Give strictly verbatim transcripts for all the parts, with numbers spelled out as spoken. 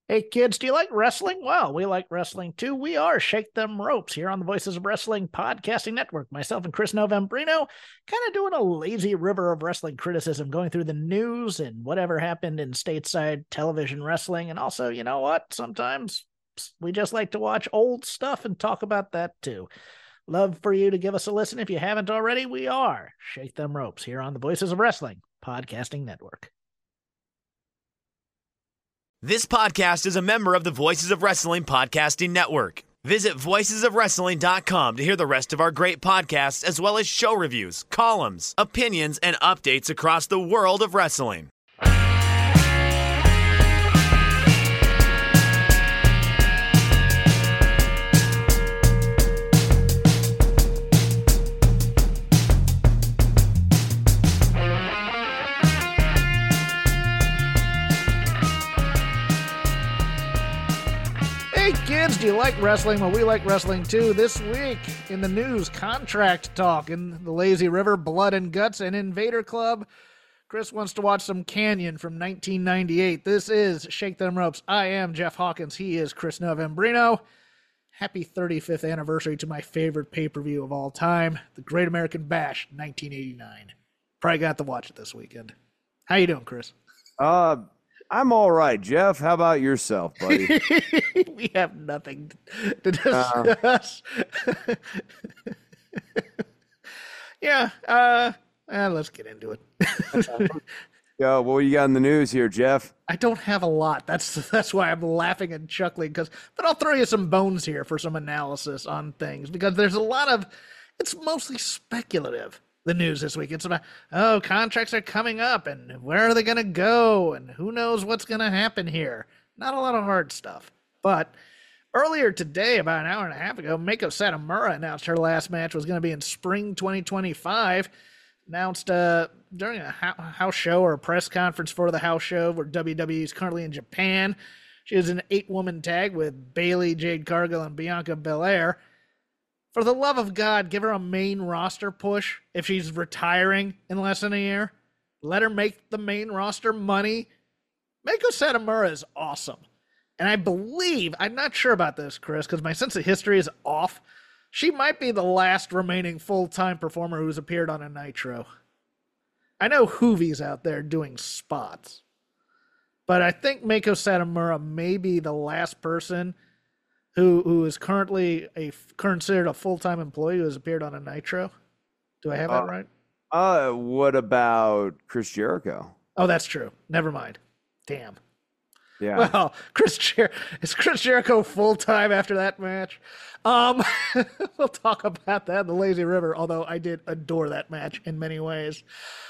Hey kids, do you like wrestling? Well, we like wrestling too. We are Shake Them Ropes here on the Voices of Wrestling Podcasting Network. Myself and Chris Novembrino kind of doing a lazy river of wrestling criticism, going through the news and whatever happened in stateside television wrestling. And also, you know what? Sometimes we just like to watch old stuff and talk about that too. Love for you to give us a listen. If you haven't already, we are Shake Them Ropes here on the Voices of Wrestling Podcasting Network. This podcast is a member of the Voices of Wrestling Podcasting Network. Visit voices of wrestling dot com to hear the rest of our great podcasts, as well as show reviews, columns, opinions, and updates across the world of wrestling. Hey kids, do you like wrestling? Well, we like wrestling too. This week in the news, contract talk in the Lazy River, Blood and Guts, and Invader Club. Chris wants to watch some Canyon from nineteen ninety-eight. This is Shake Them Ropes. I am Jeff Hawkins. He is Chris Novembrino. Happy thirty-fifth anniversary to my favorite pay-per-view of all time, the Great American Bash, nineteen eighty-nine. Probably got to watch it this weekend. How you doing, Chris? Uh, I'm all right, Jeff. How about yourself, buddy? We have nothing to discuss. Uh, yeah, uh, eh, let's get into it. Yo, what you got in the news here, Jeff? I don't have a lot. That's that's why I'm laughing and chuckling. Because, but I'll throw you some bones here for some analysis on things, because there's a lot of. It's mostly speculative. The news this week. It's about, oh, contracts are coming up and where are they going to go and who knows what's going to happen here. Not a lot of hard stuff. But earlier today, about an hour and a half ago, Meiko Satomura announced her last match was going to be in spring twenty twenty-five. Announced uh, during a house show or a press conference for the house show where W W E is currently in Japan. She is an eight-woman tag with Bayley, Jade Cargill, and Bianca Belair. For the love of God, give her a main roster push if she's retiring in less than a year. Let her make the main roster money. Meiko Satomura is awesome. And I believe, I'm not sure about this, Chris, because my sense of history is off. She might be the last remaining full-time performer who's appeared on a Nitro. I know Hoovy's out there doing spots. But I think Meiko Satomura may be the last person who who is currently a considered a full-time employee who has appeared on a Nitro. Do I have that uh, right? Uh, what about Chris Jericho? Oh, that's true. Never mind. Damn. Yeah. Well, Chris Jer- is Chris Jericho full-time after that match? Um, we'll talk about that in the Lazy River, although I did adore that match in many ways.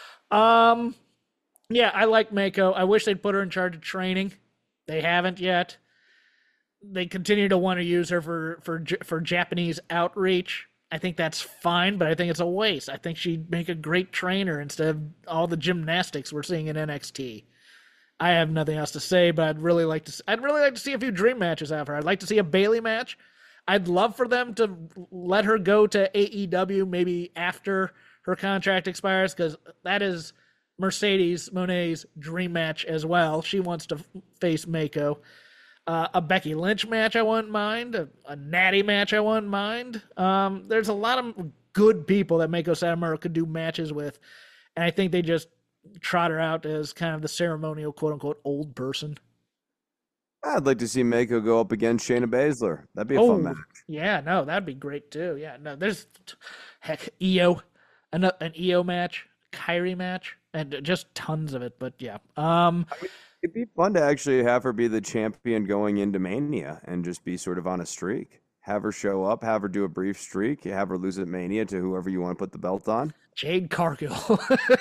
Um, yeah, I like Meiko. I wish they'd put her in charge of training. They haven't yet. They continue to want to use her for, for for Japanese outreach. I think that's fine, but I think it's a waste. I think she'd make a great trainer instead of all the gymnastics we're seeing in N X T. I have nothing else to say, but I'd really like to. I'd really like to see a few dream matches out of her. I'd like to see a Bayley match. I'd love for them to let her go to A E W maybe after her contract expires, because that is Mercedes Moné's dream match as well. She wants to face Meiko. Uh, a Becky Lynch match I wouldn't mind. A, a Natty match I wouldn't mind. Um, there's a lot of good people that Meiko Satomura could do matches with. And I think they just trot her out as kind of the ceremonial, quote-unquote, old person. I'd like to see Meiko go up against Shayna Baszler. That'd be a oh, fun match. Yeah, no, that'd be great too. Yeah, no, there's, heck, E O, an, an E O match, Kyrie match, and just tons of it. But yeah. Um, I mean, it'd be fun to actually have her be the champion going into Mania and just be sort of on a streak. Have her show up, have her do a brief streak, have her lose at Mania to whoever you want to put the belt on. Jade Cargill.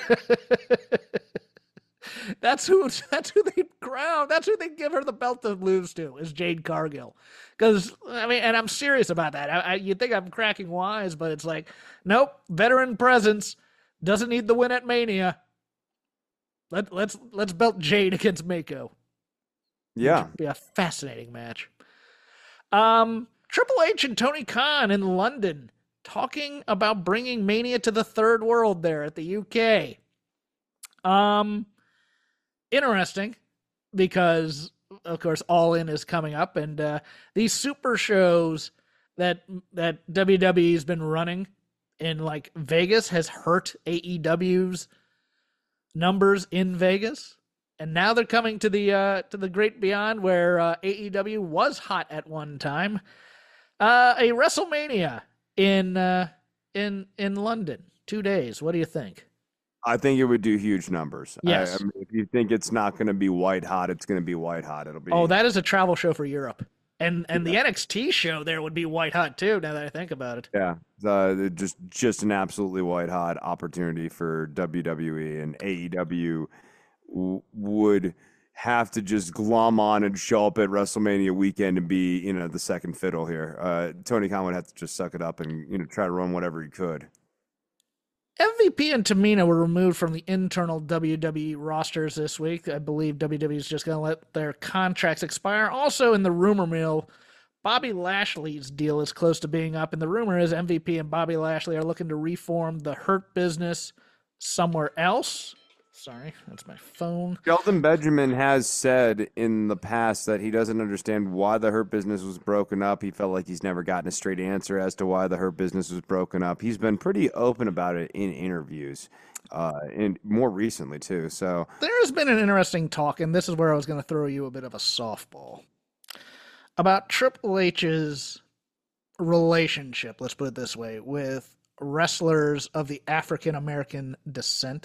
that's who that's who they crown. That's who they give her the belt to lose to, is Jade Cargill. Because, I mean, and I'm serious about that. I, I, you think I'm cracking wise, but it's like, nope, veteran presence, doesn't need the win at Mania. Let, let's let's belt Jade against Meiko. Yeah. It'd be a fascinating match. Um, Triple H and Tony Khan in London talking about bringing Mania to the third world there at the U K. Um, interesting, because of course, All In is coming up, and uh, these super shows that that W W E's been running in like Vegas has hurt A E W's numbers in Vegas, and now they're coming to the uh, to the great beyond where uh, A E W was hot at one time. Uh, a WrestleMania in uh, in in London, two days. What do you think? I think it would do huge numbers. Yes. I, I mean, if you think it's not going to be white hot, it's going to be white hot. It'll be. Oh, that is a travel show for Europe, and and Yeah. the N X T show there would be white hot too. Now that I think about it. Yeah, uh, just just an absolutely white hot opportunity for W W E, and A E W w- would have to just glom on and show up at WrestleMania weekend and be, you know, the second fiddle here. Uh, Tony Khan would have to just suck it up and, you know, try to run whatever he could. M V P and Tamina were removed from the internal W W E rosters this week. I believe W W E is just going to let their contracts expire. Also, in the rumor mill, Bobby Lashley's deal is close to being up, and the rumor is M V P and Bobby Lashley are looking to reform the Hurt Business somewhere else. Sorry, that's my phone. Shelton Benjamin has said in the past that he doesn't understand why the Hurt Business was broken up. He felt like he's never gotten a straight answer as to why the Hurt Business was broken up. He's been pretty open about it in interviews, uh, and more recently too. So There has been an interesting talk, and this is where I was going to throw you a bit of a softball about Triple H's relationship, let's put it this way, with wrestlers of the African American descent.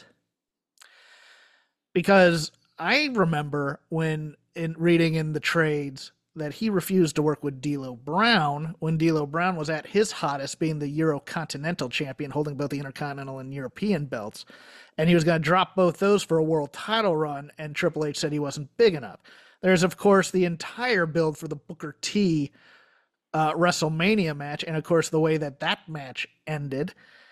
Because I remember when in reading in the trades that he refused to work with D'Lo Brown when D'Lo Brown was at his hottest, being the Eurocontinental champion, holding both the Intercontinental and European belts. And he was going to drop both those for a world title run, and Triple H said he wasn't big enough. There's, of course, the entire build for the Booker T uh, WrestleMania match, and, of course, the way that that match ended.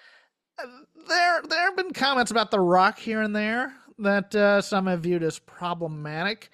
There, there have been comments about The Rock here and there that uh, some have viewed as problematic.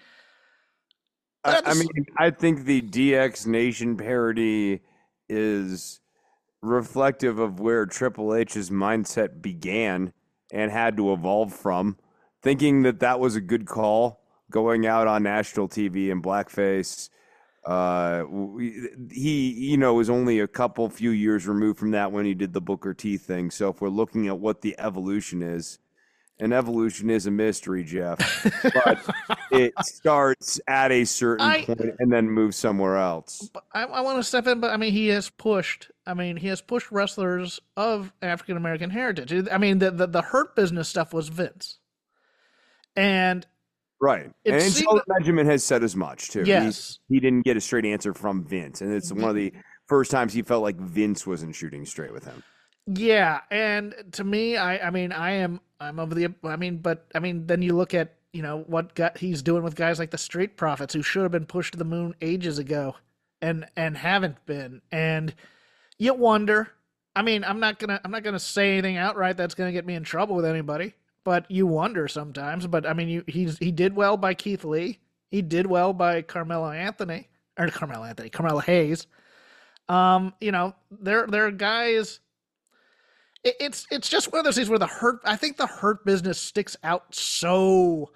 I, I mean, I think the D X Nation parody is reflective of where Triple H's mindset began and had to evolve from, thinking that that was a good call, going out on national T V in blackface. Uh, he, you know, was only a couple few years removed from that when he did the Booker T thing. So if we're looking at what the evolution is, and evolution is a mystery, Jeff, but it starts at a certain I, point and then moves somewhere else. I, I want to step in, but I mean, he has pushed. I mean, he has pushed wrestlers of African American heritage. I mean, the, the the Hurt Business stuff was Vince, and right. it And seemed- Shelton Benjamin has said as much too. Yes. he, he didn't get a straight answer from Vince, and it's one of the first times he felt like Vince wasn't shooting straight with him. Yeah, and to me, I, I mean, I am, I'm of the, I mean, but I mean, then you look at, you know, what got, he's doing with guys like the Street Profits, who should have been pushed to the moon ages ago, and and haven't been, and you wonder. I mean, I'm not gonna, I'm not gonna say anything outright that's gonna get me in trouble with anybody, but you wonder sometimes. But I mean, you, he's he did well by Keith Lee, he did well by Carmelo Anthony, or Carmelo Anthony, Carmelo Hayes. Um, you know, there there are guys. It's it's just one of those things where the Hurt, I think the Hurt Business sticks out so,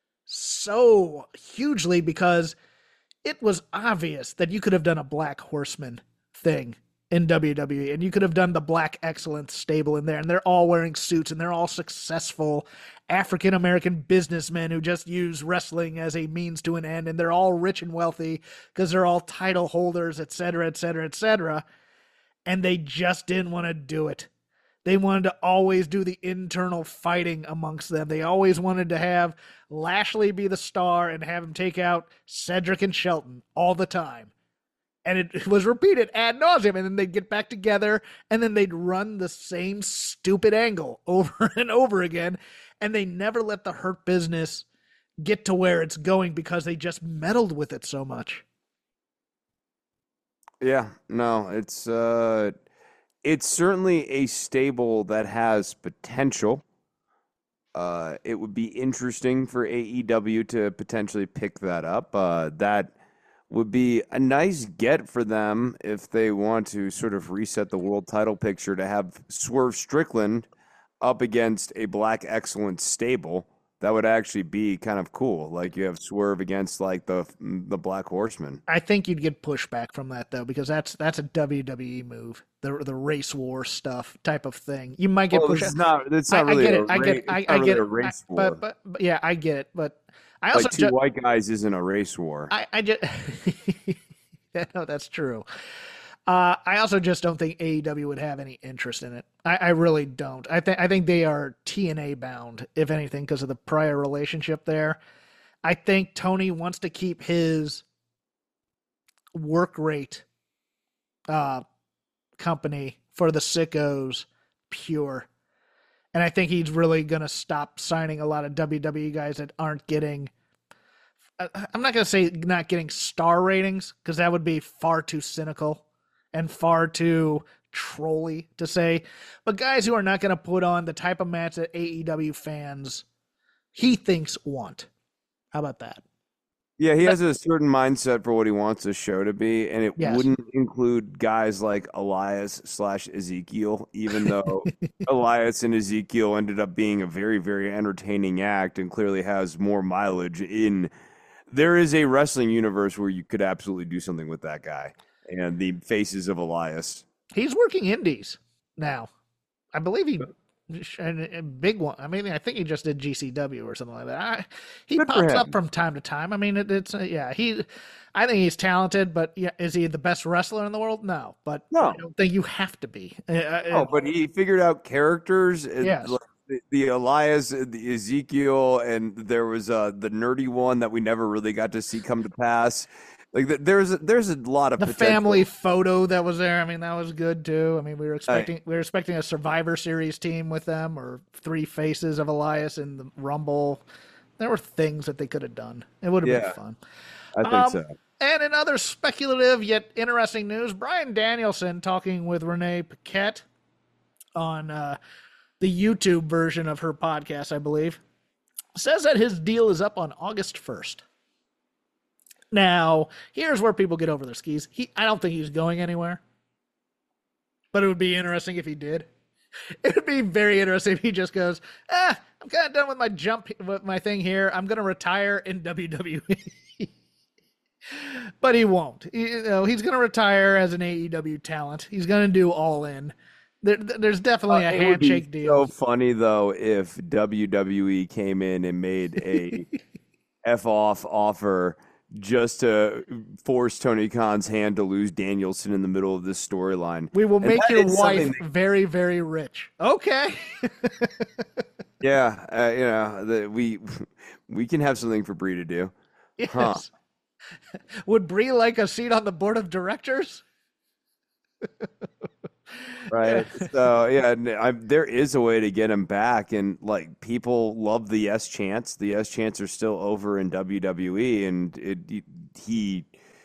so hugely because it was obvious that you could have done a Black Horseman thing in W W E, and you could have done the Black Excellence stable in there, and they're all wearing suits, and they're all successful African-American businessmen who just use wrestling as a means to an end, and they're all rich and wealthy because they're all title holders, et cetera, et cetera, et cetera, and they just didn't want to do it. They wanted to always do the internal fighting amongst them. They always wanted to have Lashley be the star and have him take out Cedric and Shelton all the time. And it was repeated ad nauseum. And then they'd get back together and then they'd run the same stupid angle over and over again. And they never let the Hurt Business get to where it's going because they just meddled with it so much. Yeah, no, it's uh, it's certainly a stable that has potential. Uh, it would be interesting for A E W to potentially pick that up. Uh, that would be a nice get for them if they want to sort of reset the world title picture, to have Swerve Strickland up against a Black Excellence stable. That would actually be kind of cool. Like you have Swerve against like the the Black Horseman. I think you'd get pushback from that though, because that's that's a W W E move, the the race war stuff type of thing. You might get well, pushback. It's not. It's not I, really. I get a it. I ra- get. It. I, it's not I really get a it. race I, war. but, but but yeah, I get it. But I also like two ju- white guys isn't a race war. I I just no, that's true. Uh, I also just don't think A E W would have any interest in it. I, I really don't. I think I think they are T N A bound, if anything, because of the prior relationship there. I think Tony wants to keep his work rate uh, company for the sickos pure. And I think he's really going to stop signing a lot of W W E guys that aren't getting, I'm not going to say not getting star ratings, because that would be far too cynical and far too trolly to say, but guys who are not going to put on the type of match that A E W fans he thinks want. How about that? Yeah, he has a certain mindset for what he wants the show to be, and it Yes. wouldn't include guys like Elias slash Ezekiel, even though Elias and Ezekiel ended up being a very, very entertaining act and clearly has more mileage in. There is a wrestling universe where you could absolutely do something with that guy and the faces of Elias. He's working indies now. I believe he and a big one. I mean, I think he just did G C W or something like that. I, he Good for pops him. up from time to time. I mean, it, it's uh, yeah. He, I think he's talented, but yeah, is he the best wrestler in the world? No, but No. I don't think you have to be. Uh, uh, Oh, but he figured out characters. and, Yes. like, the, the Elias, the Ezekiel, and there was uh, the nerdy one that we never really got to see come to pass. Like the, there's a, there's a lot of the potential. family photo that was there. I mean, that was good too. I mean, we were expecting we were expecting a Survivor Series team with them, or three faces of Elias in the Rumble. There were things that they could have done. It would have Yeah. been fun. I think Um, so. And in other speculative yet interesting news, Bryan Danielson talking with Renee Paquette on uh, the YouTube version of her podcast, I believe, says that his deal is up on August first. Now, here's where people get over their skis. He, I don't think he's going anywhere, but it would be interesting if he did. It would be very interesting if he just goes, ah, I'm kind of done with my jump, with my thing here. I'm going to retire in W W E. But he won't. He, you know, he's going to retire as an A E W talent. He's going to do All In. There, there's definitely Uh, a it would be handshake deal. So funny though if W W E came in and made a f off offer just to force Tony Khan's hand to lose Danielson in the middle of this storyline. We will And make that your is wife something that- very, very rich. Okay. Yeah, uh, you know the, we we can have something for Brie to do. Yes. Huh. Would Brie like a seat on the board of directors? Right. So yeah, n- I, there is a way to get him back, and like people love the yes chants. The yes chants are still over in W W E, and it, he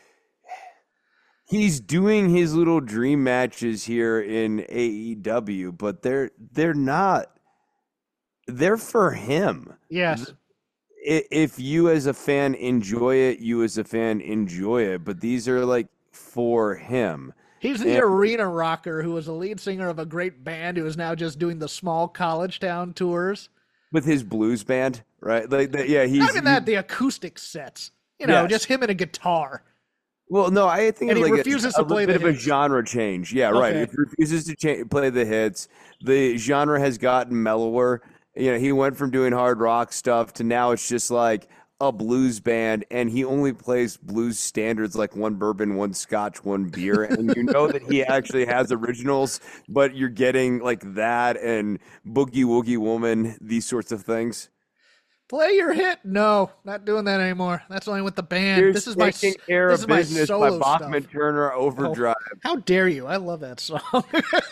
he's doing his little dream matches here in A E W, but they're they're not. They're for him. Yes. I- If you as a fan enjoy it, you as a fan enjoy it, but these are like for him. He's the Yeah. arena rocker who was a lead singer of a great band who is now just doing the small college town tours. With his blues band, right? Like, the, yeah, he's Not even that, the acoustic sets. You know, Yes. just him and a guitar. Well, no, I think And it's he like refuses a, to a play bit the of a hits. genre change. Yeah, right. Okay. He refuses to cha- play the hits. The genre has gotten mellower. You know, he went from doing hard rock stuff to now it's just like a blues band, and he only plays blues standards like one bourbon, one scotch, one beer, and you know that he actually has originals, but you're getting like that and Boogie Woogie Woman, these sorts of things. Play your hit. No, not doing that anymore. That's only with the band. Here's this is my Taking Care this of is my Business by solo Bachman stuff. Turner Overdrive. How dare you? I love that song.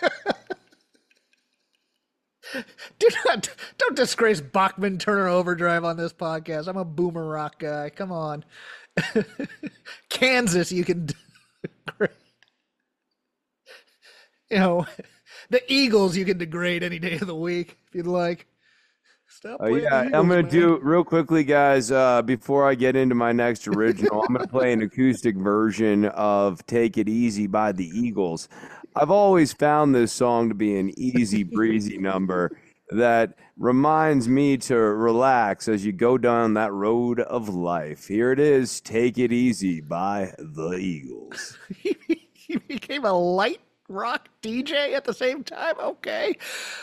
Do not don't disgrace Bachman Turner Overdrive on this podcast. I'm a boomer rock guy. Come on. Kansas, you can degrade. You know, the Eagles you can degrade any day of the week if you'd like. Stop Oh playing yeah, the Eagles, I'm gonna man. do real quickly, guys. Uh, before I get into my next original, I'm gonna play an acoustic version of "Take It Easy" by the Eagles. I've always found this song to be an easy breezy number. that reminds me to relax as you go down that road of life. Here it is, Take It Easy by the Eagles. He became a light rock D J at the same time? Okay.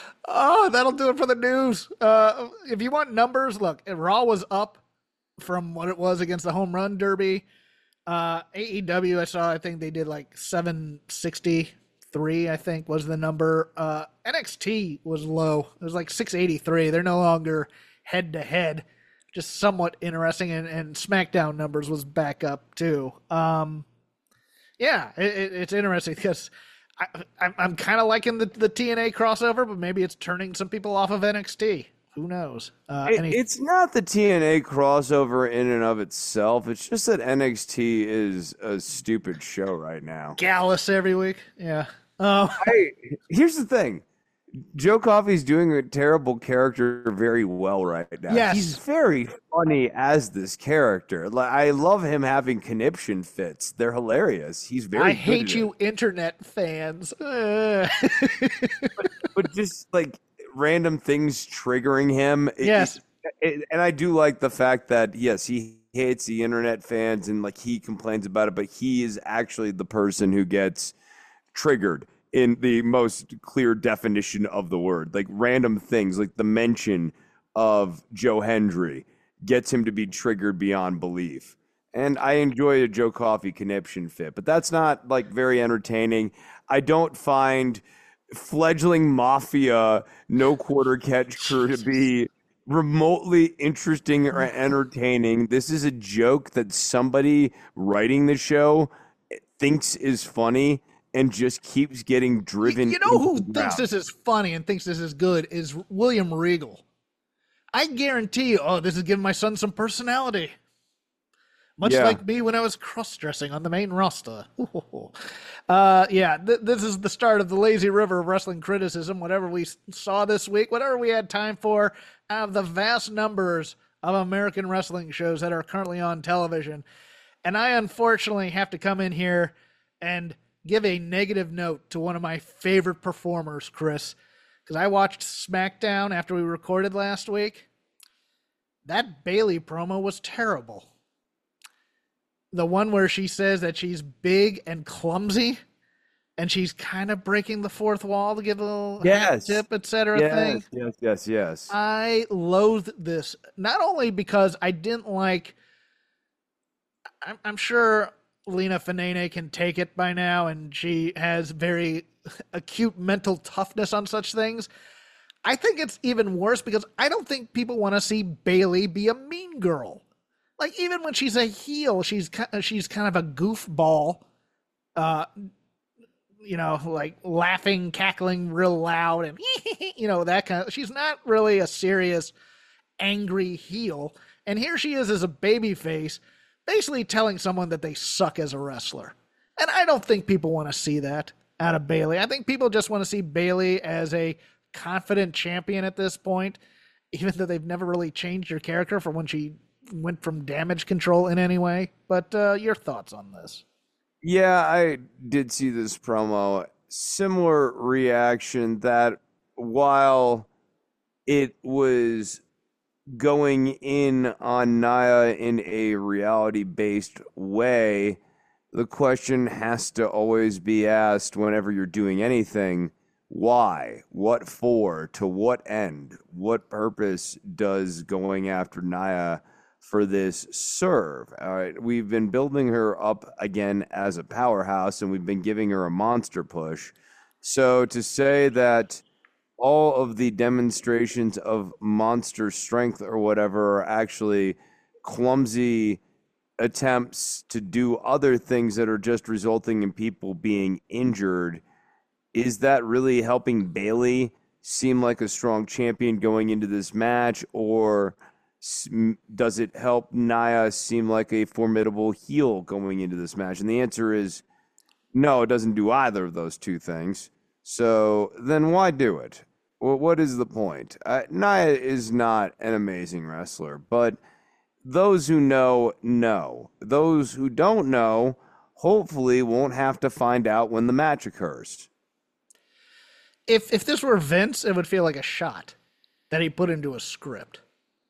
Oh, that'll do it for the news. Uh, if you want numbers, look, Raw was up from what it was against the Home Run Derby. Uh, A E W, I saw, I think they did like seven sixty-three, I think was the number. Uh, N X T was low. It was like six eighty-three. They're no longer head to head. Just somewhat interesting. And, and SmackDown numbers was back up too. Um, yeah, it, it, it's interesting because I, I, I'm kind of liking the, the T N A crossover, but maybe it's turning some people off of N X T. Who knows? Uh, it, any... It's not the T N A crossover in and of itself. It's just that N X T is a stupid show right now. Gallus every week. Yeah. Oh. I, here's the thing. Joe Coffey's doing a terrible character very well right now. Yes. He's very funny as this character. Like, I love him having conniption fits. They're hilarious. He's very I good hate at you, it. internet fans. Uh. but, but just like random things triggering him. It, Yes. It, it, and I do like the fact that, yes, he hates the internet fans and like he complains about it, but he is actually the person who gets triggered in the most clear definition of the word. Like random things, like the mention of Joe Hendry gets him to be triggered beyond belief. And I enjoy a Joe Coffey conniption fit, but that's not like very entertaining. I don't find fledgling mafia no quarter catch crew to be remotely interesting or entertaining. This is a joke that somebody writing the show thinks is funny and just keeps getting driven. You know who into the thinks ground. this is funny and thinks this is good is William Regal. I guarantee you, oh, this is giving my son some personality. Much Yeah. like me when I was cross-dressing on the main roster. uh, yeah, th- this is the start of the lazy river of wrestling criticism. Whatever we s- saw this week, whatever we had time for, out of the vast numbers of American wrestling shows that are currently on television. And I unfortunately have to come in here and give a negative note to one of my favorite performers, Chris, because I watched SmackDown after we recorded last week. That Bayley promo was terrible. The one where she says that she's big and clumsy, and she's kind of breaking the fourth wall to give a little Yes. tip, et cetera Yes, thing. yes, yes, yes. I loathe this, not only because I didn't like, I'm, I'm sure Lena Fanene can take it by now, and she has very acute mental toughness on such things. I think it's even worse because I don't think people want to see Bayley be a mean girl. Like, even when she's a heel, she's she's kind of a goofball, uh, you know, like laughing, cackling real loud, and you know, that kind of. She's not really a serious, angry heel. And here she is as a baby face, basically telling someone that they suck as a wrestler. And I don't think people want to see that out of Bayley. I think people just want to see Bayley as a confident champion at this point, even though they've never really changed her character from when she went from Damage Control in any way. But uh, your thoughts on this? Yeah, I did see this promo. Similar reaction that while it was going in on Nia in a reality-based way, the question has to always be asked whenever you're doing anything. Why? What for? To what end? What purpose does going after Nia for this serve? All right, we've been building her up again as a powerhouse, and we've been giving her a monster push. So to say that all of the demonstrations of monster strength or whatever are actually clumsy attempts to do other things that are just resulting in people being injured, is that really helping Bayley seem like a strong champion going into this match, or does it help Nia seem like a formidable heel going into this match? And the answer is no, it doesn't do either of those two things. So then why do it? Well, what is the point? Uh, Nia is not an amazing wrestler, but those who know, know. Those who don't know, hopefully won't have to find out when the match occurs. If if this were Vince, it would feel like a shot. that he put into a script,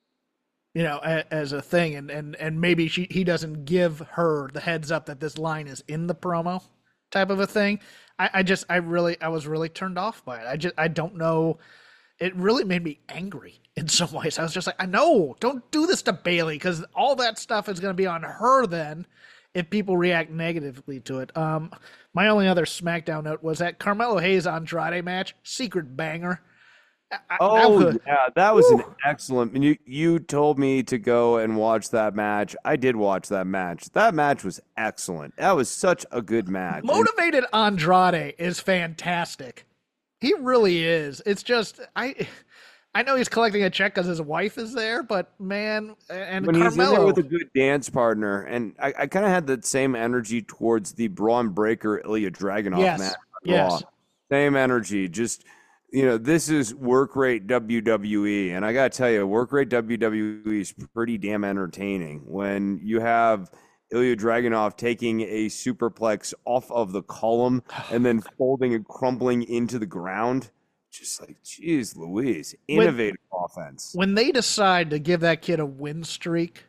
you know, a, as a thing, and and and maybe she he doesn't give her the heads up that this line is in the promo, type of a thing. I, I just I really I was really turned off by it. I just I don't know. It really made me angry in some ways. I was just like, I know, don't do this to Bayley, because all that stuff is going to be on her then if people react negatively to it. Um, my only other SmackDown note was that Carmelo Hayes Andrade match, secret banger. I, oh, that was, yeah, that was whew. an excellent. You you told me to go and watch that match. I did watch that match. That match was excellent. That was such a good match. Motivated Andrade is fantastic. He really is. It's just I, I know he's collecting a check because his wife is there, but man, and when Carmelo he's in there with a good dance partner, and I, I kind of had that same energy towards the Braun Breaker Ilya Dragunov yes, match. yes, same energy. Just you know, this is work rate W W E, and I gotta tell you, work rate W W E is pretty damn entertaining when you have Ilya Dragunov taking a superplex off of the column and then folding and crumbling into the ground. Just like, geez, Louise, innovative when, offense. When they decide to give that kid a win streak,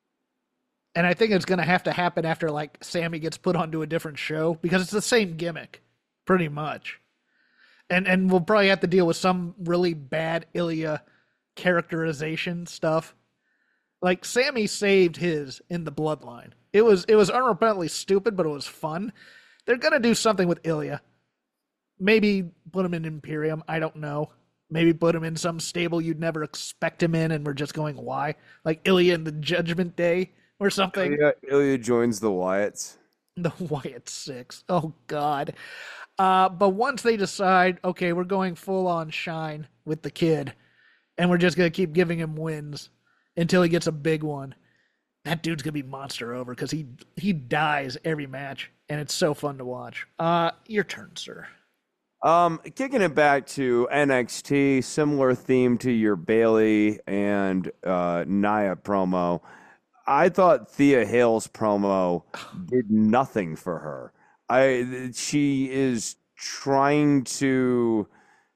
and I think it's going to have to happen after like Sammy gets put onto a different show, because it's the same gimmick, pretty much. And and we'll probably have to deal with some really bad Ilya characterization stuff. Like Sammy saved his in the Bloodline. It was it was unrepentantly stupid, but it was fun. They're gonna do something with Ilya. Maybe put him in Imperium. I don't know. Maybe put him in some stable you'd never expect him in, and we're just going why? Like Ilya in the Judgment Day or something. Ilya, Ilya joins the Wyatts. The Wyatt Six. Oh God. Uh, but once they decide, okay, we're going full on shine with the kid, and we're just gonna keep giving him wins until he gets a big one. That dude's gonna be monster over because he he dies every match, and it's so fun to watch. Uh, your turn, sir. Um, kicking it back to N X T, similar theme to your Bayley and uh, Nia promo. I thought Thea Hale's promo did nothing for her. I she is trying to.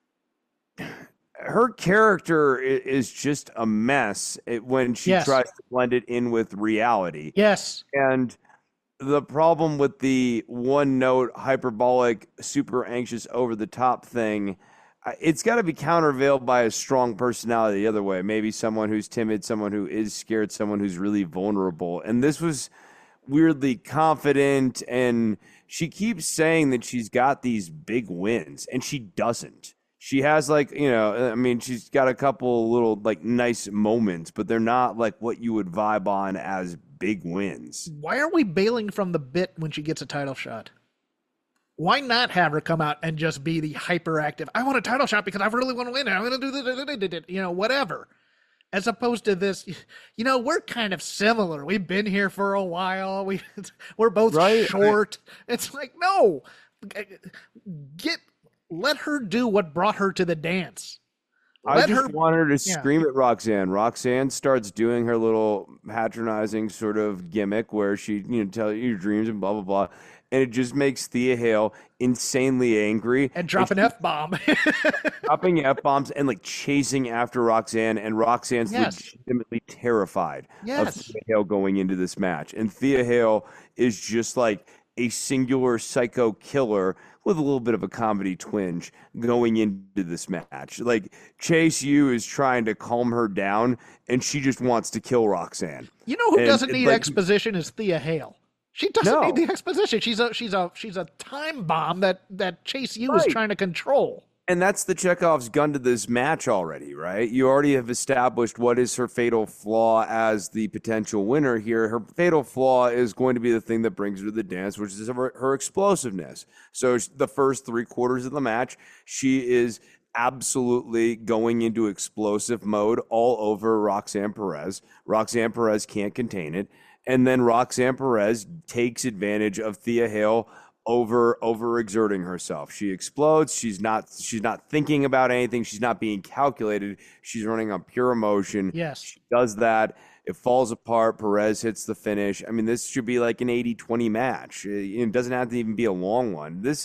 Her character is just a mess when she yes. tries to blend it in with reality. Yes. And the problem with the one note, hyperbolic, super anxious, over the top thing, it's got to be countervailed by a strong personality the other way. Maybe someone who's timid, someone who is scared, someone who's really vulnerable. And this was weirdly confident. And she keeps saying that she's got these big wins, and she doesn't. She has, like, you know, I mean, she's got a couple little, like, nice moments, but they're not, like, what you would vibe on as big wins. Why are we bailing from the bit when she gets a title shot? Why not have her come out and just be the hyperactive, I want a title shot because I really want to win it, I'm going to do this, you know, whatever. As opposed to this, you know, we're kind of similar. We've been here for a while. We, we're both right? short. It's like, no, get... Let her do what brought her to the dance. Let I just her, want her to yeah. scream at Roxanne. Roxanne starts doing her little patronizing sort of gimmick where she, you know, tell you your dreams and blah, blah, blah. And it just makes Thea Hale insanely angry. And drop an F-bomb. dropping F-bombs and, like, chasing after Roxanne. And Roxanne's yes. legitimately terrified yes. of Thea Hale going into this match. And Thea Hale is just like a singular psycho killer with a little bit of a comedy twinge going into this match. Like, Chase U is trying to calm her down, and she just wants to kill Roxanne. You know who and, doesn't need like, exposition is Thea Hale. She doesn't no. need the exposition. She's a she's a she's a time bomb that that Chase U right. is trying to control. And that's the Chekhov's gun to this match already, right? You already have established what is her fatal flaw as the potential winner here. Her fatal flaw is going to be the thing that brings her to the dance, which is her, her explosiveness. So the first three quarters of the match, she is absolutely going into explosive mode all over Roxanne Perez. Roxanne Perez can't contain it. And then Roxanne Perez takes advantage of Thea Hale over overexerting herself. She explodes. She's not she's not thinking about anything. She's not being calculated. She's running on pure emotion. Yes. She does that. It falls apart. Perez hits the finish. I mean, this should be like an eighty twenty match. It doesn't have to even be a long one. This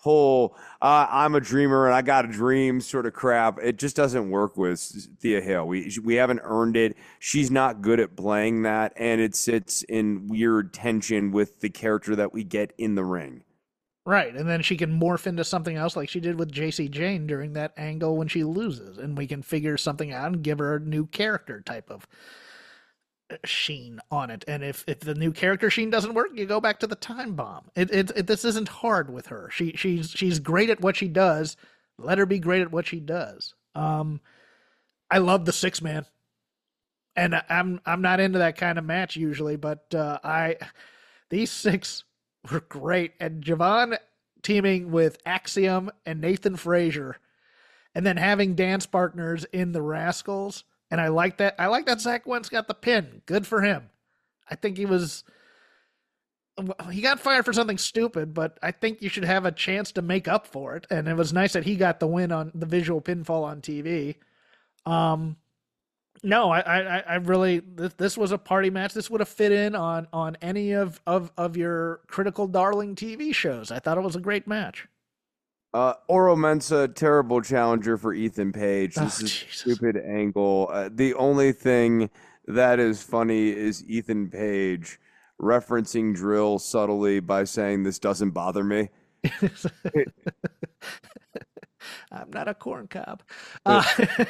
whole uh, I'm a dreamer and I got a dream sort of crap. It just doesn't work with Thea Hale. We we haven't earned it. She's not good at playing that, and it sits in weird tension with the character that we get in the ring. Right, and then she can morph into something else like she did with J C Jane during that angle when she loses, and we can figure something out and give her a new character type of sheen on it. And if, if the new character sheen doesn't work, you go back to the time bomb. It, it, it this isn't hard with her. She she's she's great at what she does. Let her be great at what she does. Um, I love the six man, and I'm I'm not into that kind of match usually, but uh, I these six were great. And Javon teaming with Axiom and Nathan Frazier, and then having dance partners in the Rascals. And I like that. I like that Zach Wentz got the pin. Good for him. I think he was, he got fired for something stupid, but I think you should have a chance to make up for it. And it was nice that he got the win on the visual pinfall on T V. Um, no, I, I, I really, this, this was a party match. This would have fit in on, on any of, of, of your critical darling T V shows. I thought it was a great match. Uh, Oro Mensa, terrible challenger for Ethan Page. This Oh, is Jesus. a stupid angle. Uh, the only thing that is funny is Ethan Page referencing Drill subtly by saying, "This doesn't bother me." I'm not a corn cob. Uh,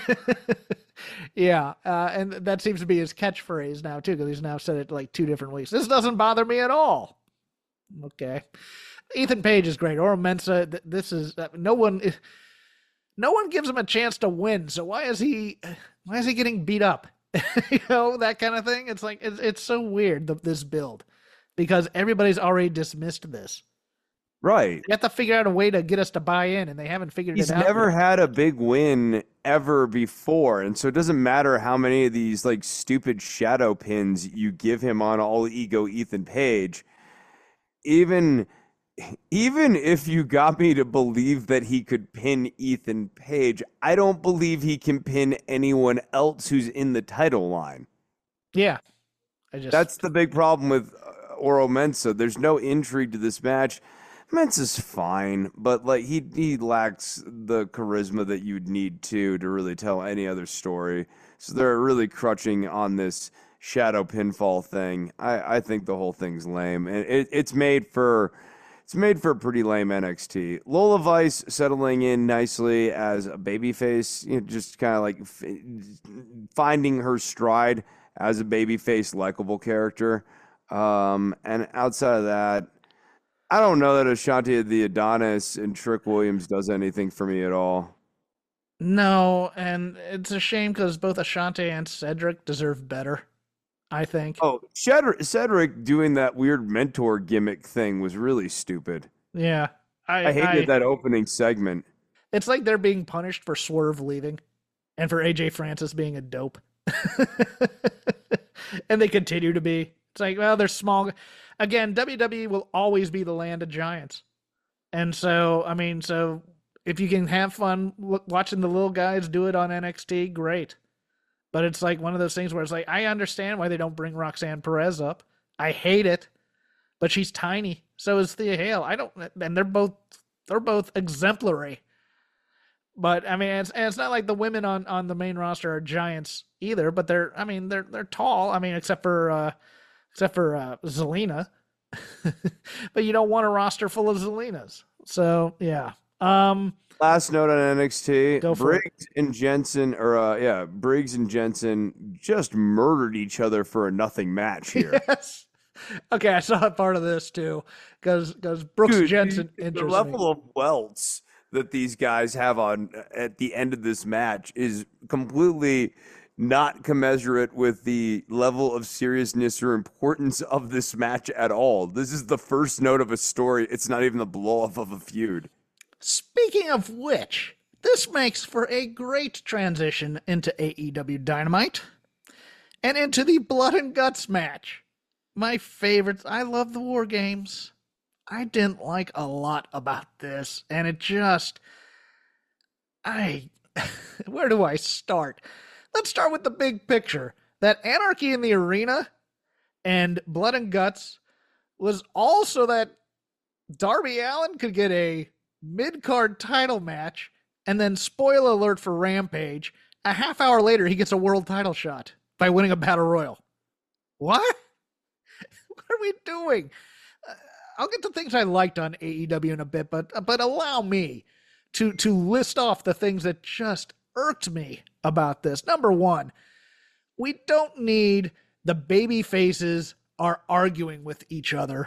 yeah, uh, and that seems to be his catchphrase now, too, because he's now said it like two different weeks. This doesn't bother me at all. Okay. Ethan Page is great. Oro Mensa, this is uh, no one. No one gives him a chance to win. So why is he? Why is he getting beat up? You know, that kind of thing. It's like it's it's so weird, the, this build, because everybody's already dismissed this. Right. You have to figure out a way to get us to buy in, and they haven't figured He's it out. never yet. had a big win ever before, and so it doesn't matter how many of these like stupid shadow pins you give him on All Ego Ethan Page. Even even if you got me to believe that he could pin Ethan Page, I don't believe he can pin anyone else who's in the title line. Yeah, I just That's the big problem with uh, Oro Mensa. There's no intrigue to this match. Mensa's fine, but like he he lacks the charisma that you'd need to to really tell any other story. So they're really crutching on this shadow pinfall thing. I, I think the whole thing's lame, and it, it's made for it's made for a pretty lame N X T. Lola Vice settling in nicely as a babyface, you know, just kind of like f- finding her stride as a babyface, likable character. Um, and outside of that, I don't know that Ashanti the Adonis and Trick Williams does anything for me at all. no, and it's a shame because both Ashante and Cedric deserve better. I think. Oh, Cedric, Cedric doing that weird mentor gimmick thing was really stupid. Yeah, I, I hated I, that opening segment. It's like they're being punished for Swerve leaving, and for A J Francis being a dope, and they continue to be. It's like, well, they're small. Again, W W E will always be the land of giants, and so I mean, so if you can have fun look, watching the little guys do it on N X T, great. But it's like one of those things where it's like, I understand why they don't bring Roxanne Perez up. I hate it, but she's tiny. So is Thea Hale. I don't, and they're both, they're both exemplary. But I mean, it's, and it's not like the women on, on the main roster are giants either, but they're, I mean, they're, they're tall. I mean, except for, uh, except for, uh, Zelina, but you don't want a roster full of Zelinas. So yeah. Um, Last note on N X T: Go for Briggs and Jensen, or uh, yeah, Briggs and Jensen just murdered each other for a nothing match here. Yes. Okay, I saw part of this too, because because Brooks Dude, Jensen the, the interests level me. of welts that these guys have on at the end of this match is completely not commensurate with the level of seriousness or importance of this match at all. This is the first note of a story. It's not even the blow up of a feud. Speaking of which, this makes for a great transition into A E W Dynamite and into the Blood and Guts match. My favorites. I love the War Games. I didn't like a lot about this, and it just, I, where do I start? Let's start with the big picture. That Anarchy in the Arena and Blood and Guts was also that Darby Allin could get a mid-card title match, and then, spoiler alert for Rampage, a half hour later he gets a world title shot by winning a battle royal. What? What are we doing? Uh, I'll get to things I liked on A E W in a bit, but but allow me to to list off the things that just irked me about this. Number one, we don't need the baby faces are arguing with each other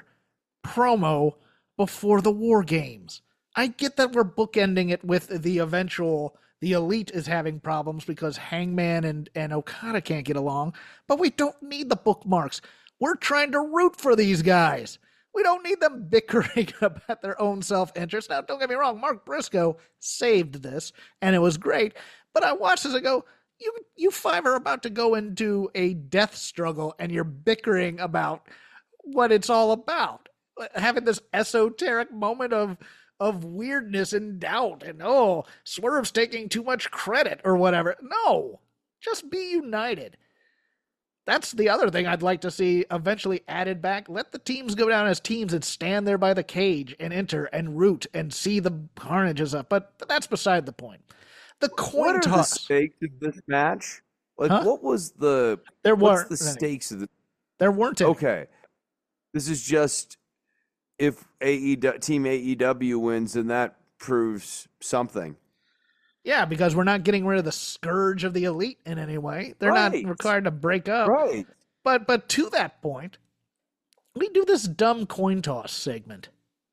promo before the War Games. I get that we're bookending it with the eventual, the Elite is having problems because Hangman and, and Okada can't get along, but we don't need the bookmarks. We're trying to root for these guys. We don't need them bickering about their own self-interest. Now, don't get me wrong, Mark Briscoe saved this, and it was great, but I watched this and go, you, you five are about to go into a death struggle, and you're bickering about what it's all about. Having this esoteric moment of of weirdness and doubt and, oh, Swerve's taking too much credit or whatever. No, just be united. That's the other thing I'd like to see eventually added back. Let the teams go down as teams and stand there by the cage and enter and root and see the carnages up. But that's beside the point. The coin what are toss. The stakes of this match? Like, huh? what was the there what's weren't the stakes any. of the? There weren't any. Okay, this is just if A E W, Team A E W wins, then that proves something. Yeah, because we're not getting rid of the scourge of the Elite in any way. They're right. not required to break up. Right. But but to that point, we do this dumb coin toss segment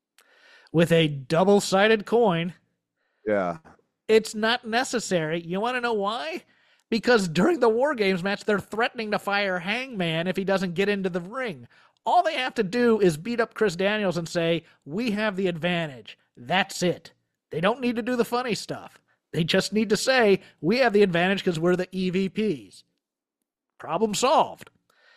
with a double-sided coin. Yeah. It's not necessary. You want to know why? Because during the War Games match, they're threatening to fire Hangman if he doesn't get into the ring. All they have to do is beat up Chris Daniels and say, we have the advantage. That's it. They don't need to do the funny stuff. They just need to say, we have the advantage because we're the E V Ps. Problem solved.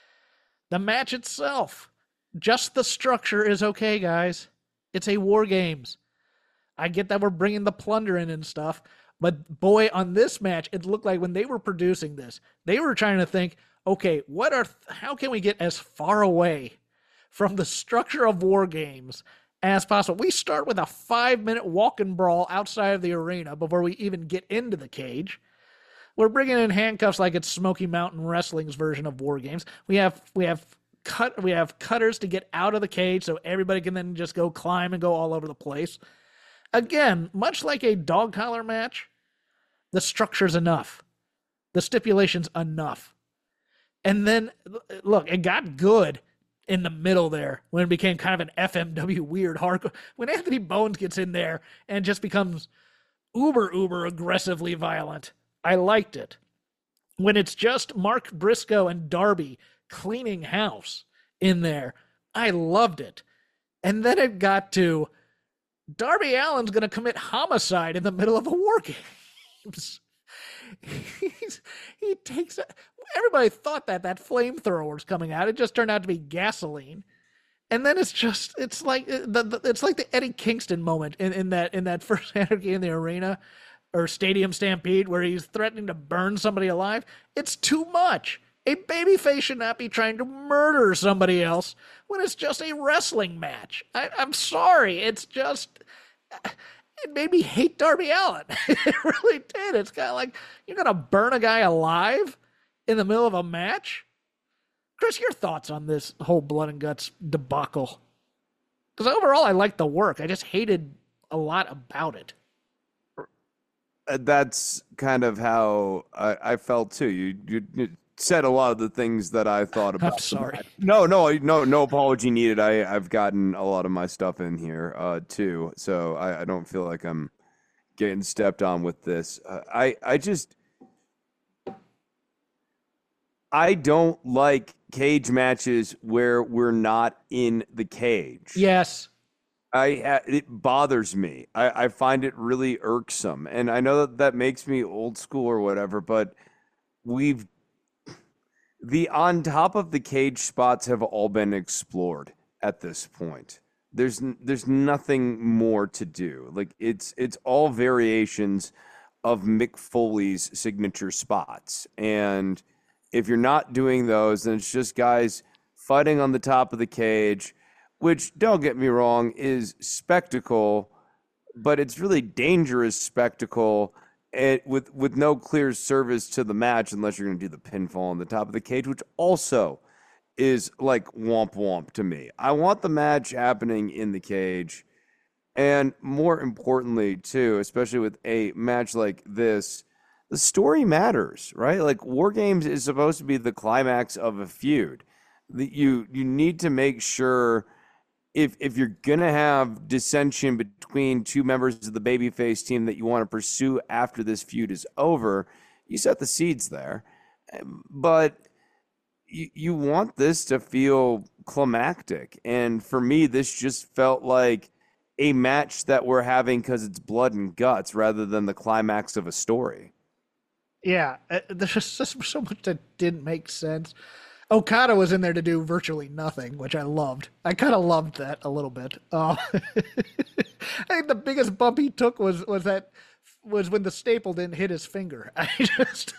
The match itself, just the structure is okay, guys. It's a War Games. I get that we're bringing the plunder in and stuff, but boy, on this match, it looked like when they were producing this, they were trying to think, okay, what are, how can we get as far away from the structure of War Games as possible? We start with a five-minute walk and brawl outside of the arena before we even get into the cage. We're bringing in handcuffs like it's Smoky Mountain Wrestling's version of War Games. We have we have cut we have cutters to get out of the cage so everybody can then just go climb and go all over the place. Again, much like a dog collar match, the structure's enough. The stipulation's enough. And then, look, it got good in the middle there when it became kind of an F M W weird hardcore. When Anthony Bones gets in there and just becomes uber, uber aggressively violent, I liked it. When it's just Mark Briscoe and Darby cleaning house in there, I loved it. And then it got to Darby Allin's going to commit homicide in the middle of a War Games. He's, he takes it. Everybody thought that that flamethrower was coming out. It just turned out to be gasoline. And then it's just, it's like the, the it's like the Eddie Kingston moment in, in that in that first Anarchy in the Arena or Stadium Stampede where he's threatening to burn somebody alive. It's too much. A babyface should not be trying to murder somebody else when it's just a wrestling match. I, I'm sorry. It's just, it made me hate Darby Allin. It really did. It's kind of like, you're going to burn a guy alive in the middle of a match? Chris, your thoughts on this whole Blood and Guts debacle? Because overall, I liked the work. I just hated a lot about it. That's kind of how I, I felt too. You, you you said a lot of the things that I thought about. I'm sorry. No, no, no, no apology needed. I I've gotten a lot of my stuff in here uh, too, so I, I don't feel like I'm getting stepped on with this. Uh, I I just I don't like cage matches where we're not in the cage. Yes. I it bothers me. I, I find it really irksome, and I know that that makes me old school or whatever. But we've the on top of the cage spots have all been explored at this point. There's there's nothing more to do. Like it's it's all variations of Mick Foley's signature spots, and if you're not doing those, then it's just guys fighting on the top of the cage. Which, don't get me wrong, is spectacle but it's really dangerous spectacle and with with no clear service to the match unless you're going to do the pinfall on the top of the cage, which also is like womp womp to me. I want the match happening in the cage. And more importantly, too, especially with a match like this, the story matters, right? Like War Games is supposed to be the climax of a feud. The, you you need to make sure if if you're gonna have dissension between two members of the babyface team that you want to pursue after this feud is over, you set the seeds there. But you you want this to feel climactic, and for me, this just felt like a match that we're having because it's blood and guts rather than the climax of a story. Yeah, uh, there's just so much that didn't make sense. Okada was in there to do virtually nothing, which I loved. I kind of loved that a little bit. Uh, I think the biggest bump he took was was that was when the staple didn't hit his finger. I just,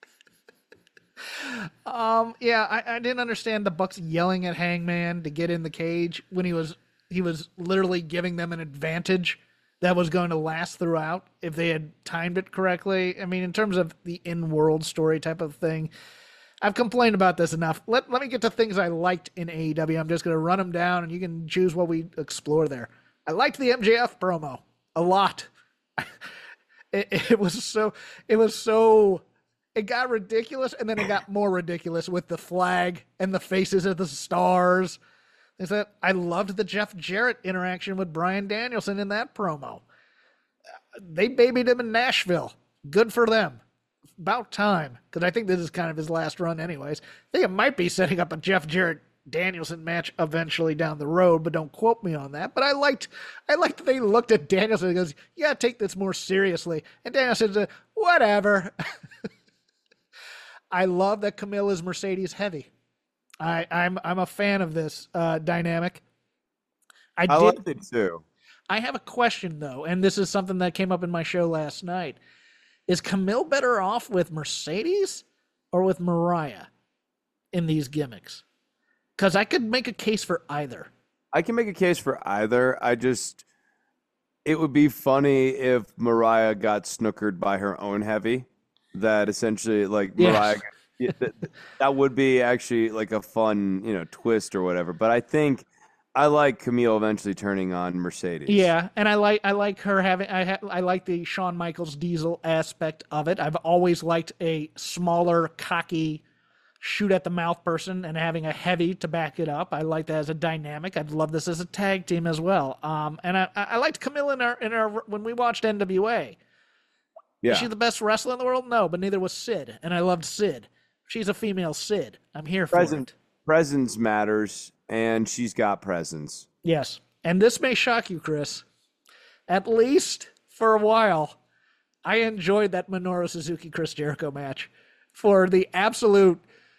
um, yeah, I, I didn't understand the Bucks yelling at Hangman to get in the cage when he was he was literally giving them an advantage that was going to last throughout if they had timed it correctly. I mean, in terms of the in-world story type of thing, I've complained about this enough. Let let me get to things I liked in A E W. I'm just going to run them down, and you can choose what we explore there. I liked the M J F promo a lot. It, it was so, it was so, it got ridiculous, and then it got more ridiculous with the flag and the faces of the stars. Is that I loved the Jeff Jarrett interaction with Bryan Danielson in that promo. They babied him in Nashville. Good for them. About time, because I think this is kind of his last run anyways. I think it might be setting up a Jeff Jarrett Danielson match eventually down the road, but don't quote me on that. But I liked I liked that they looked at Danielson and goes, yeah, take this more seriously. And Danielson said, whatever. I love that Camille is Mercedes heavy. I, I'm I'm a fan of this uh, dynamic. I, I did, liked it too. I have a question though, and this is something that came up in my show last night. Is Camille better off with Mercedes or with Mariah in these gimmicks? Because I could make a case for either. I can make a case for either. I just, it would be funny if Mariah got snookered by her own heavy. That essentially, like Yes. Mariah, yeah, that, that would be actually like a fun, you know, twist or whatever. But I think I like Camille eventually turning on Mercedes. Yeah, and I like I like her having I ha, I like the Shawn Michaels Diesel aspect of it. I've always liked a smaller, cocky, shoot at the mouth person and having a heavy to back it up. I like that as a dynamic. I'd love this as a tag team as well. Um, and I I liked Camille in our in our when we watched N W A. Yeah. Is she the best wrestler in the world? No, but neither was Sid, and I loved Sid. She's a female Sid. I'm here for Present, it. presence matters, and she's got presence. Yes. And this may shock you, Chris. At least for a while, I enjoyed that Minoru Suzuki Chris Jericho match for the absolute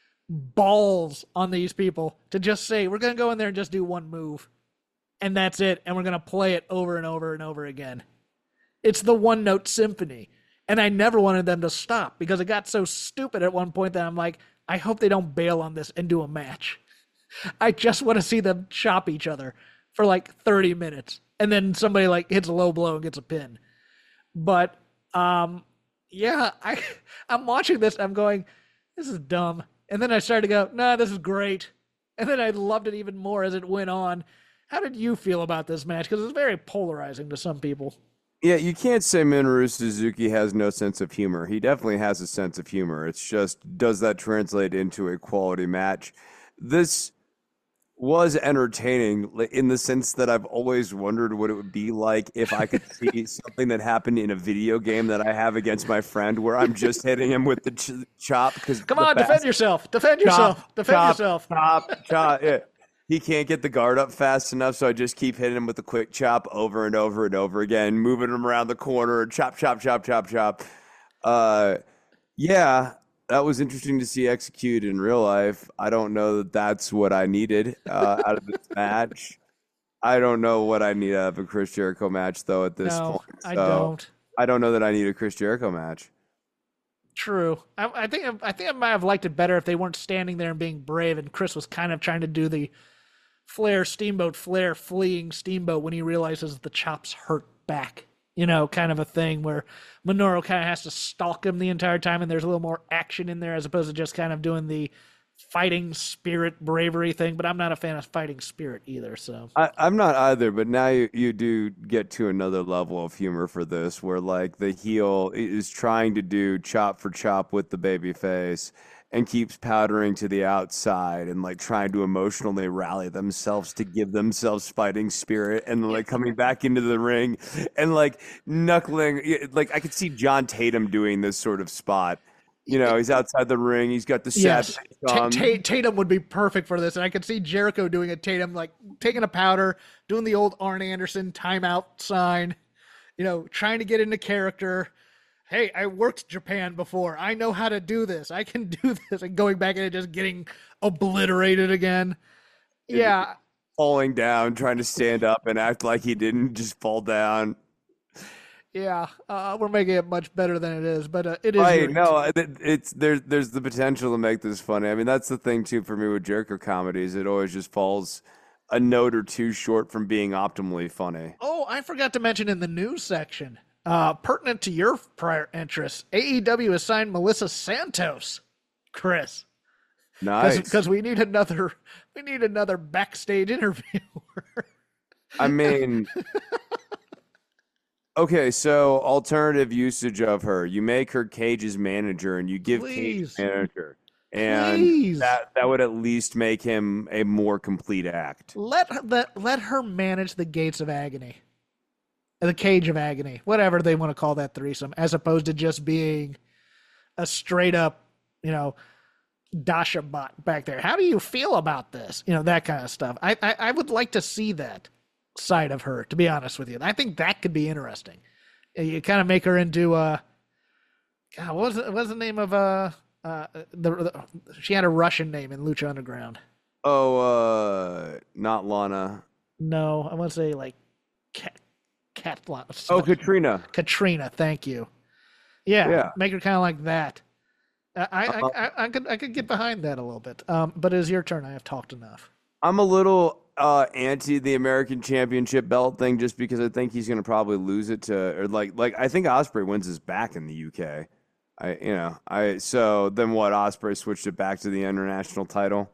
balls on these people to just say, we're going to go in there and just do one move. And that's it. And we're going to play it over and over and over again. It's the one note symphony. And I never wanted them to stop because it got so stupid at one point that I'm like, I hope they don't bail on this and do a match. I just want to see them chop each other for like thirty minutes. And then somebody like hits a low blow and gets a pin. But um, yeah, I, I'm watching this. I'm going, this is dumb. And then I started to go, nah, this is great. And then I loved it even more as it went on. How did you feel about this match? Because it's very polarizing to some people. Yeah, you can't say Minoru Suzuki has no sense of humor. He definitely has a sense of humor. It's just, does that translate into a quality match? This was entertaining in the sense that I've always wondered what it would be like if I could see something that happened in a video game that I have against my friend where I'm just hitting him with the ch- chop. Because Come on, defend yourself. Defend yourself. Chop, Defend chop, yourself. Chop, chop. Yeah. He can't get the guard up fast enough, so I just keep hitting him with the quick chop over and over and over again, moving him around the corner, chop, chop, chop, chop, chop. Uh, yeah, that was interesting to see executed in real life. I don't know that that's what I needed uh, out of this match. I don't know what I need out of a Chris Jericho match, though, at this No, point. So I don't. I don't know that I need a Chris Jericho match. True. I, I think I think I might have liked it better if they weren't standing there and being brave, and Chris was kind of trying to do the Flair Steamboat Flair fleeing Steamboat when he realizes the chops hurt back you know, kind of a thing where Minoru kind of has to stalk him the entire time, and there's a little more action in there as opposed to just kind of doing the fighting spirit bravery thing. But I'm not a fan of fighting spirit either. So I, I'm not either, but now you, you do get to another level of humor for this, where like the heel is trying to do chop for chop with the baby face and keeps powdering to the outside and like trying to emotionally rally themselves to give themselves fighting spirit, and then like coming back into the ring and like knuckling. Like I could see John Tatum doing this sort of spot. You know, he's outside the ring. He's got the sad yes, face Ta- on. Ta- Tatum would be perfect for this, and I could see Jericho doing a Tatum, like taking a powder, doing the old Arn Anderson timeout sign, you know, trying to get into character. Hey, I worked Japan before. I know how to do this. I can do this. And going back and just getting obliterated again. Yeah. Falling down, trying to stand up and act like he didn't just fall down. Yeah. Uh, we're making it much better than it is, but uh, it is. Right, no, it, it's there's there's the potential to make this funny. I mean, that's the thing too for me with Jericho comedies. It always just falls a note or two short from being optimally funny. Oh, I forgot to mention in the news section, uh, pertinent to your prior interests, A E W has signed Melissa Santos, Chris. Nice, because we need another we need another backstage interviewer. I mean, okay, so alternative usage of her: you make her Cage's manager, and you give Please. Cage manager, and Please. that that would at least make him a more complete act. Let her, let let her manage the Gates of Agony, the Cage of Agony, whatever they want to call that threesome, as opposed to just being a straight up, you know, Dasha bot back there. How do you feel about this? You know, that kind of stuff. I, I, I would like to see that side of her, to be honest with you. I think that could be interesting. You kind of make her into uh God, what was the, what was the name of uh uh the, the she had a Russian name in Lucha Underground. Oh, uh, not Lana. No, I want to say like Cat Cat Oh, Katrina. Katrina, thank you. Yeah, Yeah. make her kind of like that. I I, I I I could I could get behind that a little bit. Um, but it is your turn. I have talked enough. I'm a little uh, anti the American Championship belt thing, just because I think he's going to probably lose it to, or like, like I think Ospreay wins his back in the U K. I, you know, I so then what? Ospreay switched it back to the international title.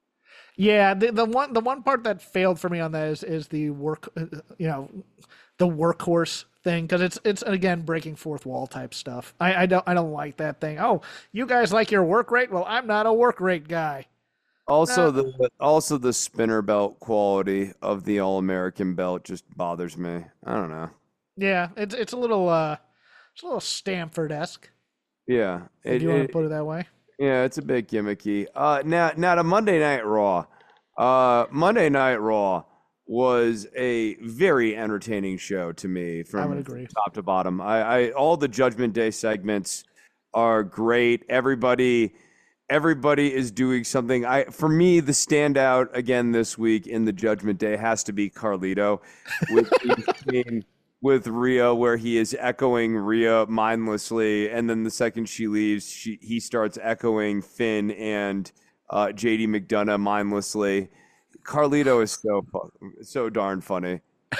Yeah, the the one the one part that failed for me on that is is the work, you know, the workhorse thing, because it's it's again breaking fourth wall type stuff. I, I don't I don't like that thing. Oh, you guys like your work rate? Well, I'm not a work rate guy. Also, Uh, the also the spinner belt quality of the All American belt just bothers me. I don't know. Yeah, it's it's a little uh, it's a little Stanford-esque. Yeah, If it, you want it- to put it that way. yeah, it's a bit gimmicky. Uh, now now to Monday Night Raw. Uh, Monday Night Raw was a very entertaining show to me from I would agree. top to bottom. I, I all the Judgment Day segments are great. Everybody everybody is doing something. I for me the standout again this week in the Judgment Day has to be Carlito with the scene with Rhea where he is echoing Rhea mindlessly, and then the second she leaves, she he starts echoing Finn and uh, J D McDonough mindlessly. Carlito is so fu- so darn funny.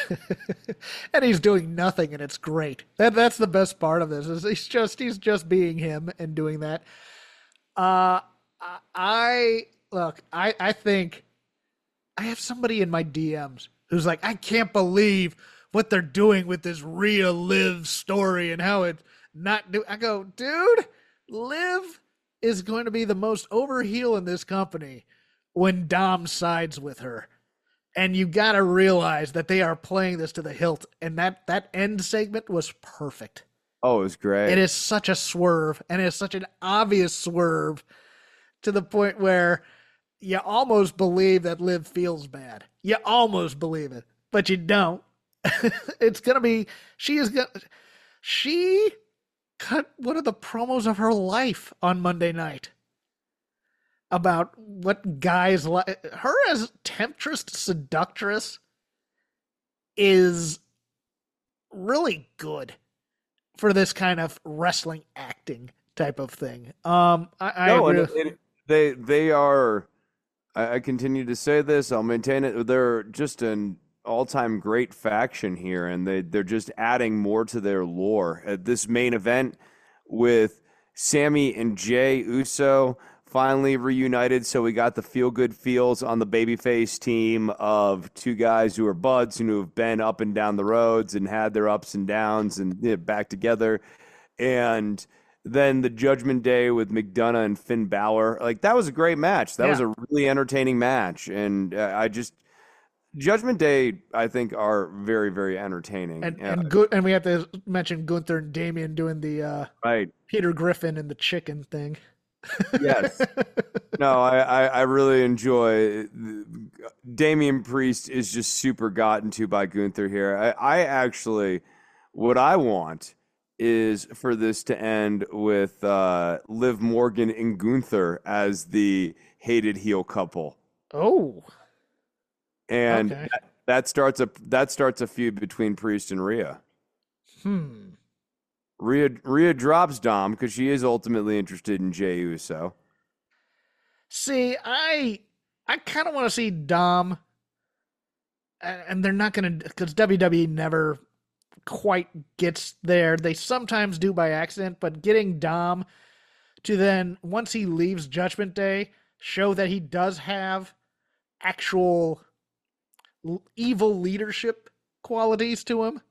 And he's doing nothing, and it's great. That that's the best part of this. Is he's just he's just being him and doing that. Uh, I- I look. I I think I have somebody in my D Ms who's like, I can't believe what they're doing with this Rhea Liv story and how it's not do. I go, dude, Liv is going to be the most over heel in this company when Dom sides with her. And you got to realize that they are playing this to the hilt. And that, that end segment was perfect. Oh, it was great. It is such a swerve, and it's such an obvious swerve to the point where you almost believe that Liv feels bad. You almost believe it, but you don't. It's going to be, she is going to, she cut one of the promos of her life on Monday night about what guys like her as temptress, seductress is really good for this kind of wrestling acting type of thing. Um, I, I no, agree. and it, it, they they are. I, I continue to say this. I'll maintain it. They're just an all-time great faction here, and they they're just adding more to their lore. At this main event with Sammy and Jay Uso finally reunited, so we got the feel-good feels on the babyface team of two guys who are buds and who have been up and down the roads and had their ups and downs and you know, back together. And then the Judgment Day with McDonough and Finn Balor, like that was a great match. That yeah. was a really entertaining match, and uh, I just Judgment Day, I think, are very, very entertaining. And uh, and good, and we have to mention Gunther and Damian doing the uh, right Peter Griffin and the chicken thing. Yes, no, I, I I really enjoy Damian Priest is just super gotten to by Gunther here. I, I actually, what I want is for this to end with uh, Liv Morgan and Gunther as the hated heel couple. Oh. And okay. that, that starts a that starts a feud between Priest and Rhea. Hmm. Rhea Rhea drops Dom because she is ultimately interested in Jey Uso. See, I I kind of want to see Dom, and they're not going to, because W W E never quite gets there. They sometimes do by accident, but getting Dom to then, once he leaves Judgment Day, show that he does have actual evil leadership qualities to him,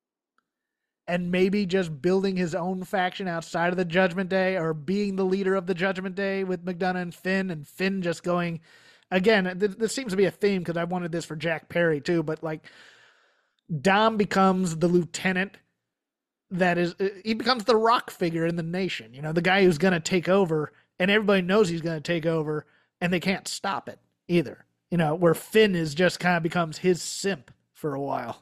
and maybe just building his own faction outside of the Judgment Day, or being the leader of the Judgment Day with McDonough and Finn, and Finn just going, again, th- this seems to be a theme because I wanted this for Jack Perry too, but like Dom becomes the lieutenant that is, he becomes the rock figure in the nation, you know, the guy who's going to take over, and everybody knows he's going to take over, and they can't stop it either. You know, where Finn is just kind of becomes his simp for a while.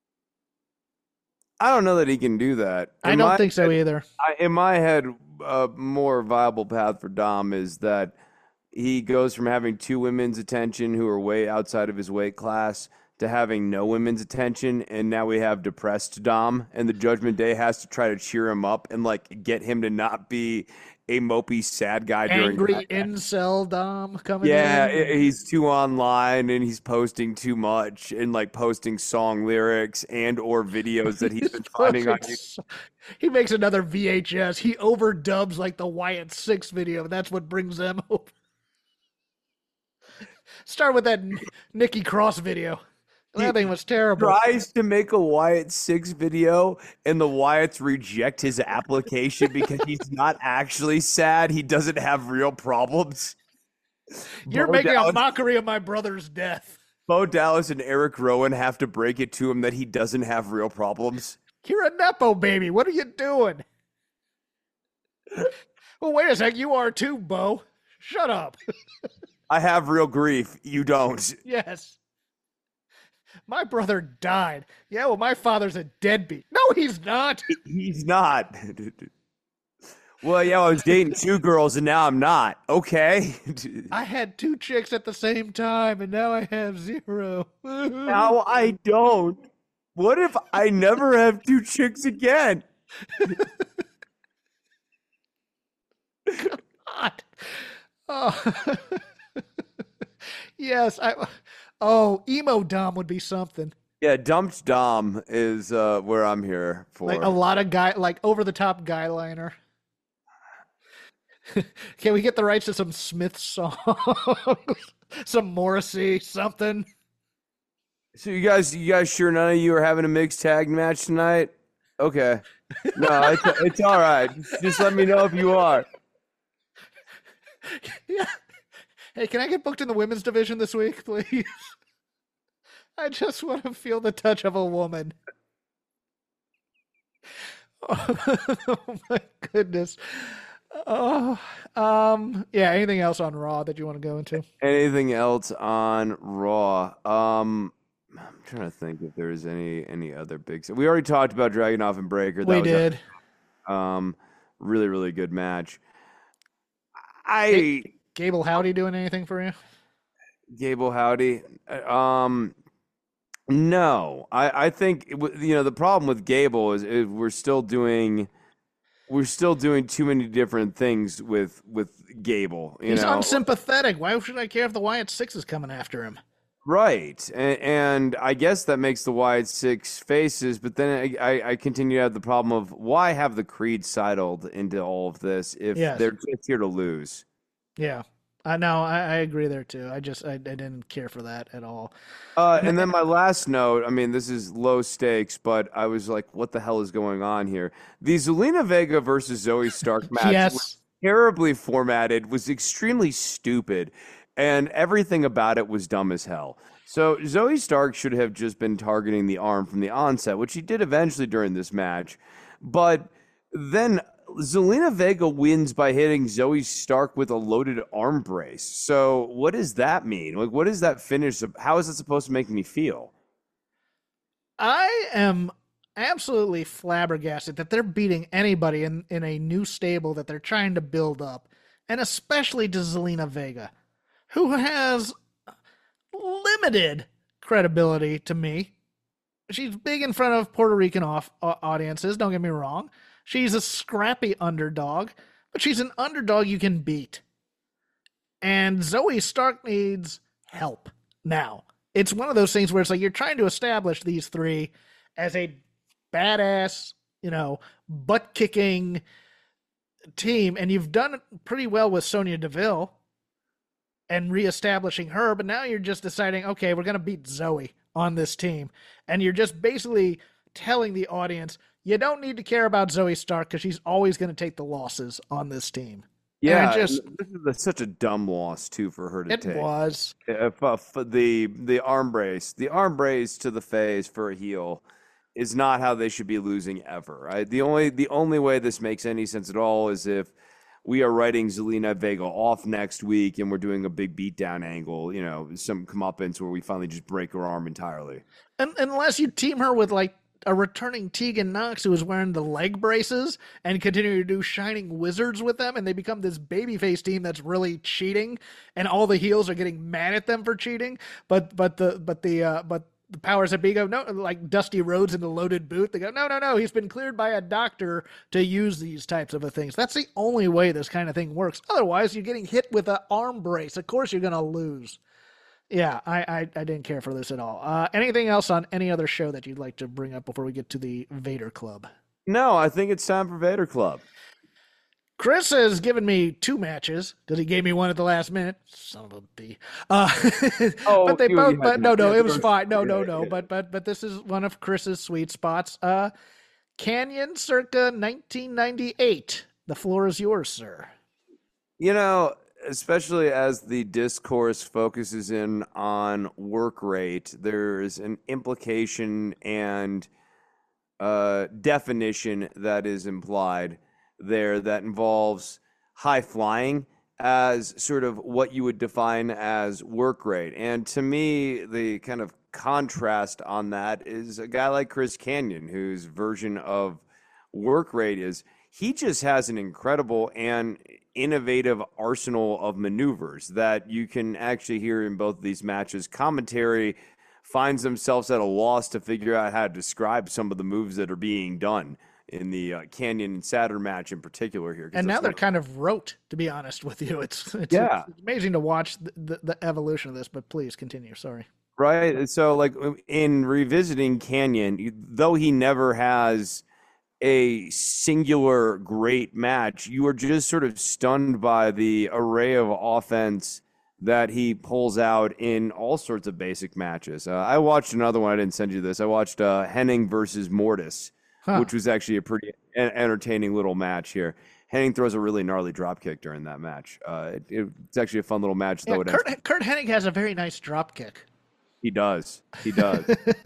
I don't know that he can do that. In I don't think so head, either. I, in my head, a more viable path for Dom is that he goes from having two women's attention who are way outside of his weight class to having no women's attention, and now we have depressed Dom, and the Judgment Day has to try to cheer him up and like get him to not be a mopey sad guy Angry during Angry incel Dom coming yeah, in. Yeah, he's too online and he's posting too much and like posting song lyrics and or videos that he's been finding on YouTube. He makes another V H S. He overdubs like the Wyatt Six video. That's what brings them over. Start with that Nikki Cross video. That thing was terrible. Tries to make a Wyatt Six video, and the Wyatts reject his application because he's not actually sad. He doesn't have real problems. You're Bo making Dallas, a mockery of my brother's death. Bo Dallas and Eric Rowan have to break it to him that he doesn't have real problems. You're a Nepo baby. What are you doing? Well, wait a sec. You are too, Bo. Shut up. I have real grief. You don't. Yes. My brother died. Yeah, well, my father's a deadbeat. No, he's not. He's not. Well, yeah, I was dating two girls and now I'm not. Okay. I had two chicks at the same time and now I have zero. Now I don't. What if I never have two chicks again? God. Oh. Yes, I... Oh, emo Dom would be something. Yeah, dumped Dom is uh, where I'm here for. Like a lot of guy, like over the top guy liner. Can we get the rights to some Smith songs, some Morrissey, something? So you guys, you guys sure none of you are having a mixed tag match tonight? Okay, no, it's it's all right. Just let me know if you are. Yeah. Hey, can I get booked in the women's division this week, please? I just want to feel the touch of a woman. Oh, my goodness. Oh, um, yeah. Anything else on Raw that you want to go into? Anything else on Raw? Um, I'm trying to think if there's any any other big. We already talked about Dragunov and Breaker. That we was did. A, um, really, really good match. I. Hey. Gable Howdy doing anything for you? Gable Howdy? Um, no. I, I think, you know, the problem with Gable is, is we're still doing we're still doing too many different things with, with Gable. You He's know? unsympathetic. Why should I care if the Wyatt Six is coming after him? Right. And, and I guess that makes the wide six faces, but then I, I, I continue to have the problem of why have the Creed sidled into all of this if Yes. they're just here to lose? Yeah. I know. I, I agree there too. I just I, I didn't care for that at all. Uh, And and then then, my last note, I mean, this is low stakes, but I was like, what the hell is going on here? The Zelina Vega versus Zoe Stark match was yes. terribly formatted, was extremely stupid, and everything about it was dumb as hell. So Zoe Stark should have just been targeting the arm from the onset, which she did eventually during this match. But then Zelina Vega wins by hitting Zoe Stark with a loaded arm brace. So what does that mean? Like, what is that finish? How is it supposed to make me feel? I am absolutely flabbergasted that they're beating anybody in, in a new stable that they're trying to build up, and especially to Zelina Vega, who has limited credibility to me. She's big in front of Puerto Rican off, uh, audiences, don't get me wrong. She's a scrappy underdog, but she's an underdog you can beat. And Zoe Stark needs help now. It's one of those things where it's like you're trying to establish these three as a badass, you know, butt kicking team, and you've done it pretty well with Sonya Deville and reestablishing her, but now you're just deciding, okay, we're going to beat Zoe on this team. And you're just basically telling the audience, you don't need to care about Zoe Stark because she's always going to take the losses on this team. Yeah, just this is such a dumb loss too for her to it take. It was. If, uh, the the arm brace, the arm brace to the face for a heel is not how they should be losing ever. Right? The only the only way this makes any sense at all is if we are writing Zelina Vega off next week and we're doing a big beatdown angle, you know, some comeuppance where we finally just break her arm entirely. And, unless you team her with like a returning Tegan Knox who is wearing the leg braces and continue to do Shining Wizards with them, and they become this babyface team that's really cheating, and all the heels are getting mad at them for cheating. But but the but the uh, but the powers that be go, no, like Dusty Rhodes in the loaded boot. They go, no, no, no, he's been cleared by a doctor to use these types of things. That's the only way this kind of thing works. Otherwise, you're getting hit with an arm brace. Of course, you're gonna lose. Yeah, I, I, I didn't care for this at all. Uh, anything else on any other show that you'd like to bring up before we get to the Vader Club? No, I think it's time for Vader Club. Chris has given me two matches because he gave me one at the last minute. Son of a b. Uh, oh, but they both. But no, no, yeah, it was fine. No, no, no. But but but this is one of Chris's sweet spots. Uh, Canyon, circa nineteen ninety-eight. The floor is yours, sir. You know, especially as the discourse focuses in on work rate, there's an implication and uh, definition that is implied there that involves high flying as sort of what you would define as work rate. And to me, the kind of contrast on that is a guy like Chris Kanyon, whose version of work rate is he just has an incredible and innovative arsenal of maneuvers that you can actually hear in both of these matches. Commentary finds themselves at a loss to figure out how to describe some of the moves that are being done in the uh, Canyon and Saturn match in particular here. And now they're kind of rote, to be honest with you. It's it's, yeah. it's amazing to watch the, the, the evolution of this, but please continue. Sorry. Right. So like in revisiting Canyon, though he never has a singular great match, you are just sort of stunned by the array of offense that he pulls out in all sorts of basic matches. Uh, I watched another one. I didn't send you this. I watched uh, Hennig versus Mortis, huh. which was actually a pretty entertaining little match here. Hennig throws a really gnarly dropkick during that match. Uh, it, it, it's actually a fun little match. Yeah, though. It Kurt, Kurt Hennig has a very nice dropkick. He does. He does.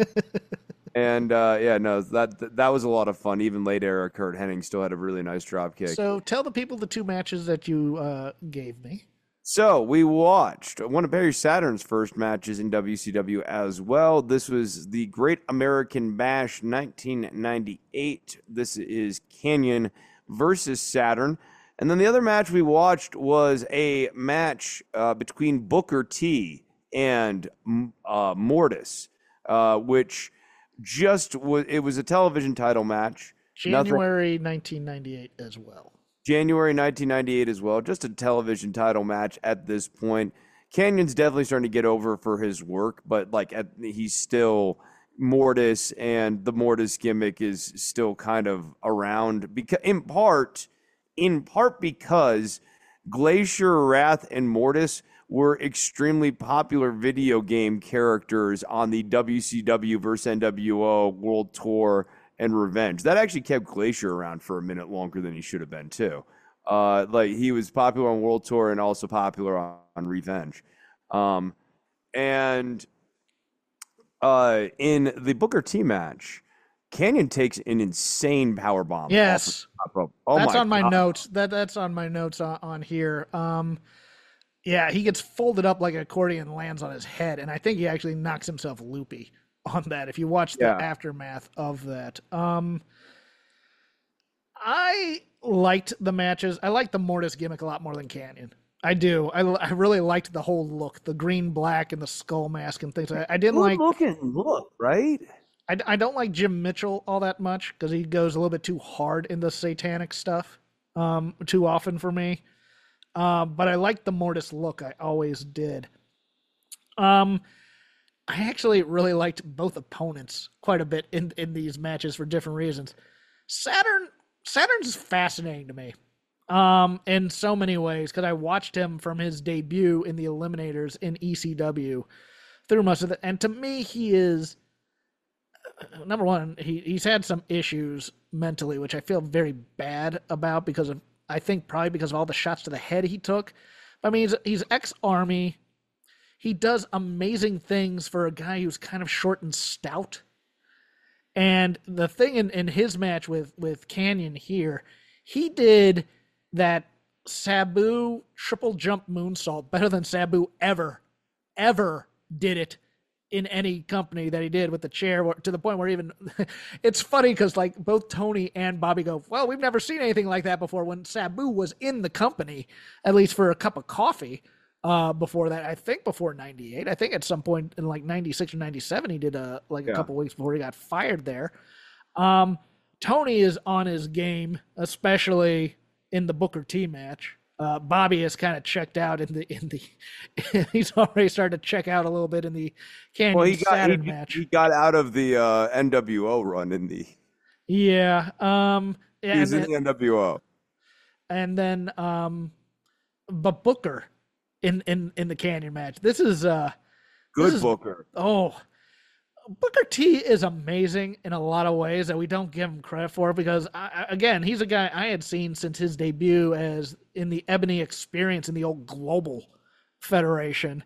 And uh, yeah, no, that that was a lot of fun. Even late era Kurt Hennig still had a really nice drop kick. So tell the people the two matches that you uh, gave me. So we watched one of Perry Saturn's first matches in W C W as well. This was the Great American Bash nineteen ninety-eight. This is Canyon versus Saturn. And then the other match we watched was a match uh, between Booker T and uh, Mortis, uh, which just was, it was a television title match. January Nothing, nineteen ninety-eight as well. January nineteen ninety-eight as well. Just a television title match at this point. Canyon's definitely starting to get over for his work, but like at, he's still Mortis, and the Mortis gimmick is still kind of around because in part, in part because Glacier, Wrath, and Mortis were extremely popular video game characters on the W C W versus N W O World Tour and Revenge. That actually kept Glacier around for a minute longer than he should have been too. Uh, like he was popular on World Tour and also popular on, on Revenge. Um, and uh, in the Booker T match, Canyon takes an insane power bomb. Yes, oh that's my on my God. notes. That that's on my notes on, on here. Um, yeah, he gets folded up like an accordion, lands on his head, and I think he actually knocks himself loopy on that. If you watch the Yeah. aftermath of that, um, I liked the matches. I liked the Mortis gimmick a lot more than Canyon. I do. I, I really liked the whole look, the green black and the skull mask and things. I, I didn't Good like. looking look, right? I, I don't like Jim Mitchell all that much because he goes a little bit too hard in the satanic stuff, um, too often for me. Uh, but I like the Mortis look. I always did. Um, I actually really liked both opponents quite a bit in, in these matches for different reasons. Saturn Saturn's fascinating to me um, in so many ways because I watched him from his debut in the Eliminators in E C W through most of it. And to me, he is, uh, number one, he, he's had some issues mentally, which I feel very bad about because of, I think probably because of all the shots to the head he took. I mean, he's, he's ex-Army. He does amazing things for a guy who's kind of short and stout. And the thing in, in his match with, with Canyon here, he did that Sabu triple jump moonsault better than Sabu ever, ever did it in any company that he did with the chair, to the point where even it's funny because like both Tony and Bobby go, well, we've never seen anything like that before when Sabu was in the company, at least for a cup of coffee. Uh, before that, I think before ninety-eight, I think at some point in like ninety-six or ninety-seven, he did a, like a Yeah. couple weeks before he got fired there. Um, Tony is on his game, especially in the Booker T match. Uh, Bobby is kind of checked out in the, in the, he's already started to check out a little bit in the Canyon Well, he got Saturn he, match. he got out of the uh, N W O run in the. Yeah. Um, yeah, He was and in then- the N W O. and then um but Booker in in in the Canyon match. This is uh Good this is- Booker. oh Booker T is amazing in a lot of ways that we don't give him credit for because I, I- again, he's a guy I had seen since his debut as in the Ebony Experience in the old Global Federation.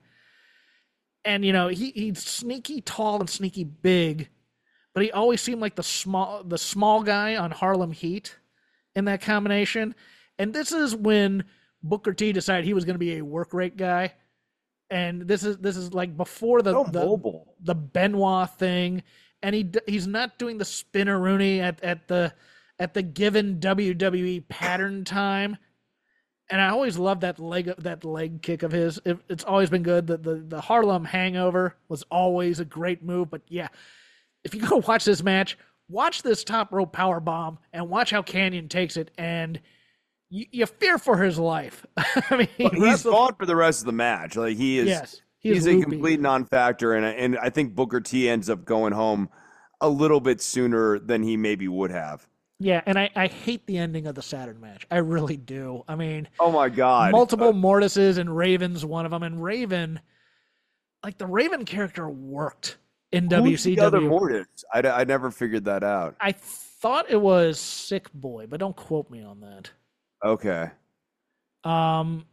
And you know, he he's sneaky tall and sneaky big, but he always seemed like the small the small guy on Harlem Heat in that combination. And this is when Booker T decided he was going to be a work rate guy. And this is this is like before the So the, mobile. the Benoit thing, and he d- he's not doing the spinneroonie at at the at the given W W E pattern time. And I always loved that leg that leg kick of his. It, it's always been good. The, the the Harlem Hangover was always a great move. But yeah, if you go watch this match, watch this top rope power bomb and watch how Canyon takes it, and you, you fear for his life. I mean, he But he's wrestled- gone for the rest of the match. Like he is. yes, he is He's a loopy. complete non-factor, and and I think Booker T ends up going home a little bit sooner than he maybe would have. Yeah, and I, I hate the ending of the Saturn match. I really do. I mean, Oh my God! multiple Mortises and Raven's one of them, and Raven, like the Raven character worked in Who's the other W C W. Mortis? I, I never figured that out. I thought it was Sick Boy, but don't quote me on that. Okay. Um.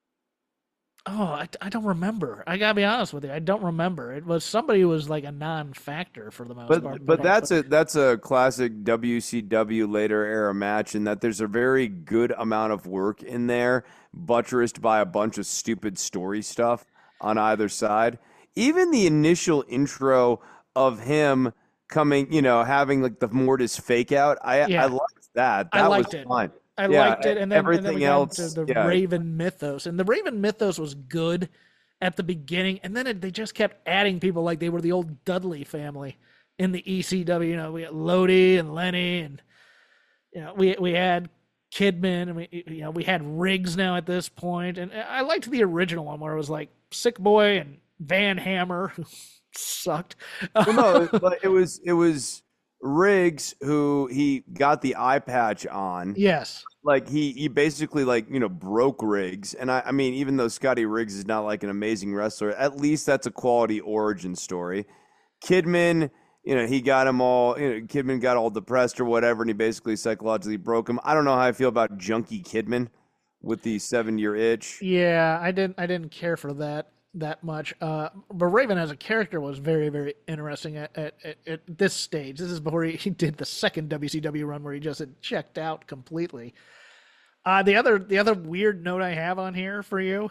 Oh, I, I don't remember. I gotta be honest with you. I don't remember. It was somebody who was like a non-factor for the most part. But but that's a that's a classic W C W later era match in that there's a very good amount of work in there, buttressed by a bunch of stupid story stuff on either side. Even the initial intro of him coming, you know, having like the Mortis fake out, I Yeah. I liked that. I That liked was it. fine. I Yeah, liked it, and then, and then everything we got else, into the yeah. Raven mythos, and the Raven mythos was good at the beginning, and then it, they just kept adding people like they were the old Dudley family in the E C W. You know, we had Lodi and Lenny, and you know, we we had Kidman, and we you know we had Riggs now at this point, and I liked the original one where it was like Sick Boy and Van Hammer, who sucked. Well, no, but it was it was Riggs who he got the eye patch on. Yes. Like he, he basically like, you know, broke Riggs. And I, I mean, even though Scotty Riggs is not like an amazing wrestler, at least that's a quality origin story. Kidman, you know, he got him all, you know, Kidman got all depressed or whatever, and he basically psychologically broke him. I don't know how I feel about Junkie Kidman with the seven year itch. Yeah, I didn't I didn't care for that that much. Uh, but Raven as a character was very, very interesting at, at, at, at this stage. This is before he, he did the second W C W run where he just had checked out completely. Uh, the other the other weird note I have on here for you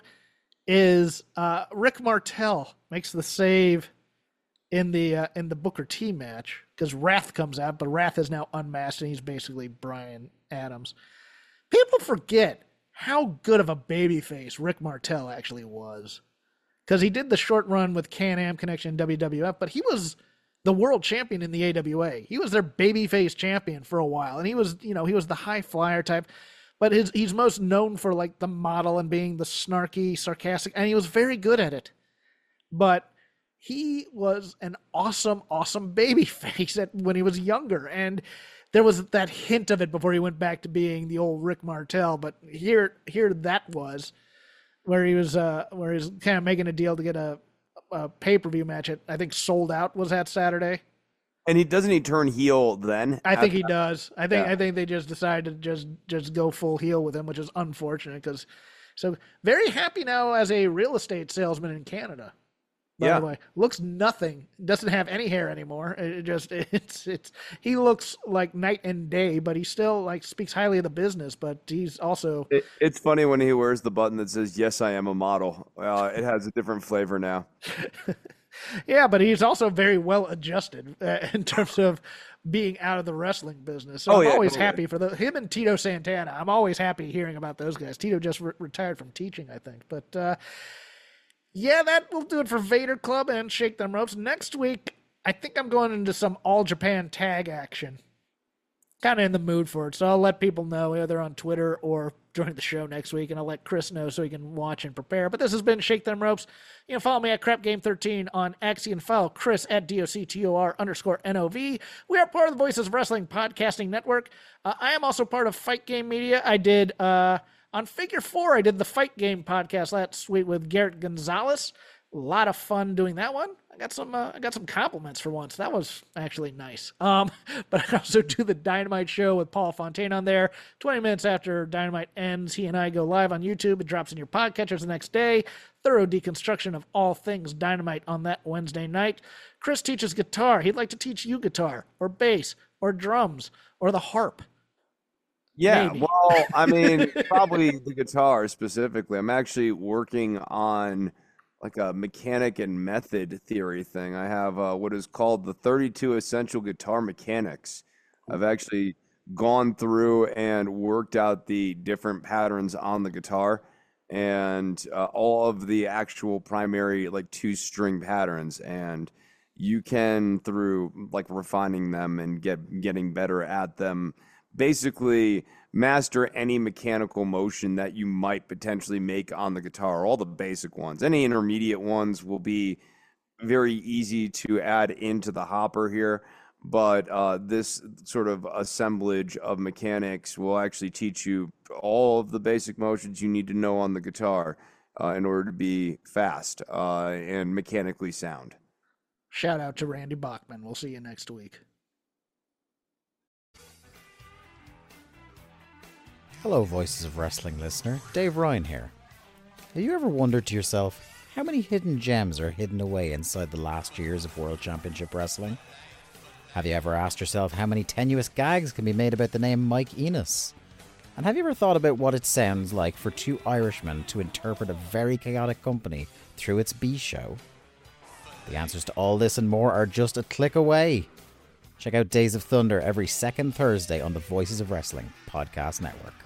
is uh, Rick Martel makes the save in the uh, in the Booker T match because Wrath comes out, but Wrath is now unmasked and he's basically Brian Adams. People forget how good of a babyface Rick Martel actually was. Because he did the short run with Can-Am Connection in W W F, but he was the world champion in the A W A. He was their babyface champion for a while, and he was, you know, he was the high flyer type. But his he's most known for like the model and being the snarky, sarcastic, and he was very good at it. But he was an awesome, awesome babyface at when he was younger, and there was that hint of it before he went back to being the old Rick Martel. But here, here that was. Where he was, uh, where he was kind of making a deal to get a, a pay-per-view match. At, I think Sold Out was that Saturday. And he doesn't he turn heel then? I think he does. I think Yeah. I think they just decided to just just go full heel with him, which is unfortunate because so very happy now as a real estate salesman in Canada. By Yeah. the way, looks nothing. Doesn't have any hair anymore. It just it's it's he looks like night and day, but he still like speaks highly of the business. But he's also It, it's funny when he wears the button that says "Yes, I am a model." Uh, it has a different flavor now. yeah, but he's also very well adjusted uh, in terms of being out of the wrestling business. So Oh, I'm yeah, always totally. happy for the him and Tito Santana. I'm always happy hearing about those guys. Tito just re- retired from teaching, I think, but. Uh, Yeah, that will do it for Vader Club and Shake Them Ropes. Next week, I think I'm going into some All Japan tag action. Kind of in the mood for it, so I'll let people know either on Twitter or during the show next week, and I'll let Chris know so he can watch and prepare. But this has been Shake Them Ropes. You can follow me at Crap Game thirteen on X. You can follow Chris at D O C T O R underscore N O V. We are part of the Voices of Wrestling Podcasting Network. Uh, I am also part of Fight Game Media. I did... Uh, On Figure Four, I did the Fight Game podcast last week with Garrett Gonzalez. A lot of fun doing that one. I got some uh, I got some compliments for once. That was actually nice. Um, but I also do the Dynamite show with Paul Fontaine on there. twenty minutes after Dynamite ends, he and I go live on YouTube. It drops in your podcatchers the next day. Thorough deconstruction of all things Dynamite on that Wednesday night. Chris teaches guitar. He'd like to teach you guitar or bass or drums or the harp. Yeah, Maybe. well, I mean, probably the guitar specifically. I'm actually working on like a mechanic and method theory thing. I have uh, what is called the thirty-two Essential Guitar Mechanics. I've actually gone through and worked out the different patterns on the guitar and uh, all of the actual primary like two string patterns. And you can, through like refining them and get getting better at them, basically master any mechanical motion that you might potentially make on the guitar, all the basic ones. Any intermediate ones will be very easy to add into the hopper here, but uh, this sort of assemblage of mechanics will actually teach you all of the basic motions you need to know on the guitar uh, in order to be fast uh, and mechanically sound. Shout out to Randy Bachman. We'll see you next week. Hello, Voices of Wrestling listener. Dave Ryan here. Have you ever wondered to yourself how many hidden gems are hidden away inside the last years of World Championship Wrestling? Have you ever asked yourself how many tenuous gags can be made about the name Mike Enos? And have you ever thought about what it sounds like for two Irishmen to interpret a very chaotic company through its B-show? The answers to all this and more are just a click away. Check out Days of Thunder every second Thursday on the Voices of Wrestling Podcast Network.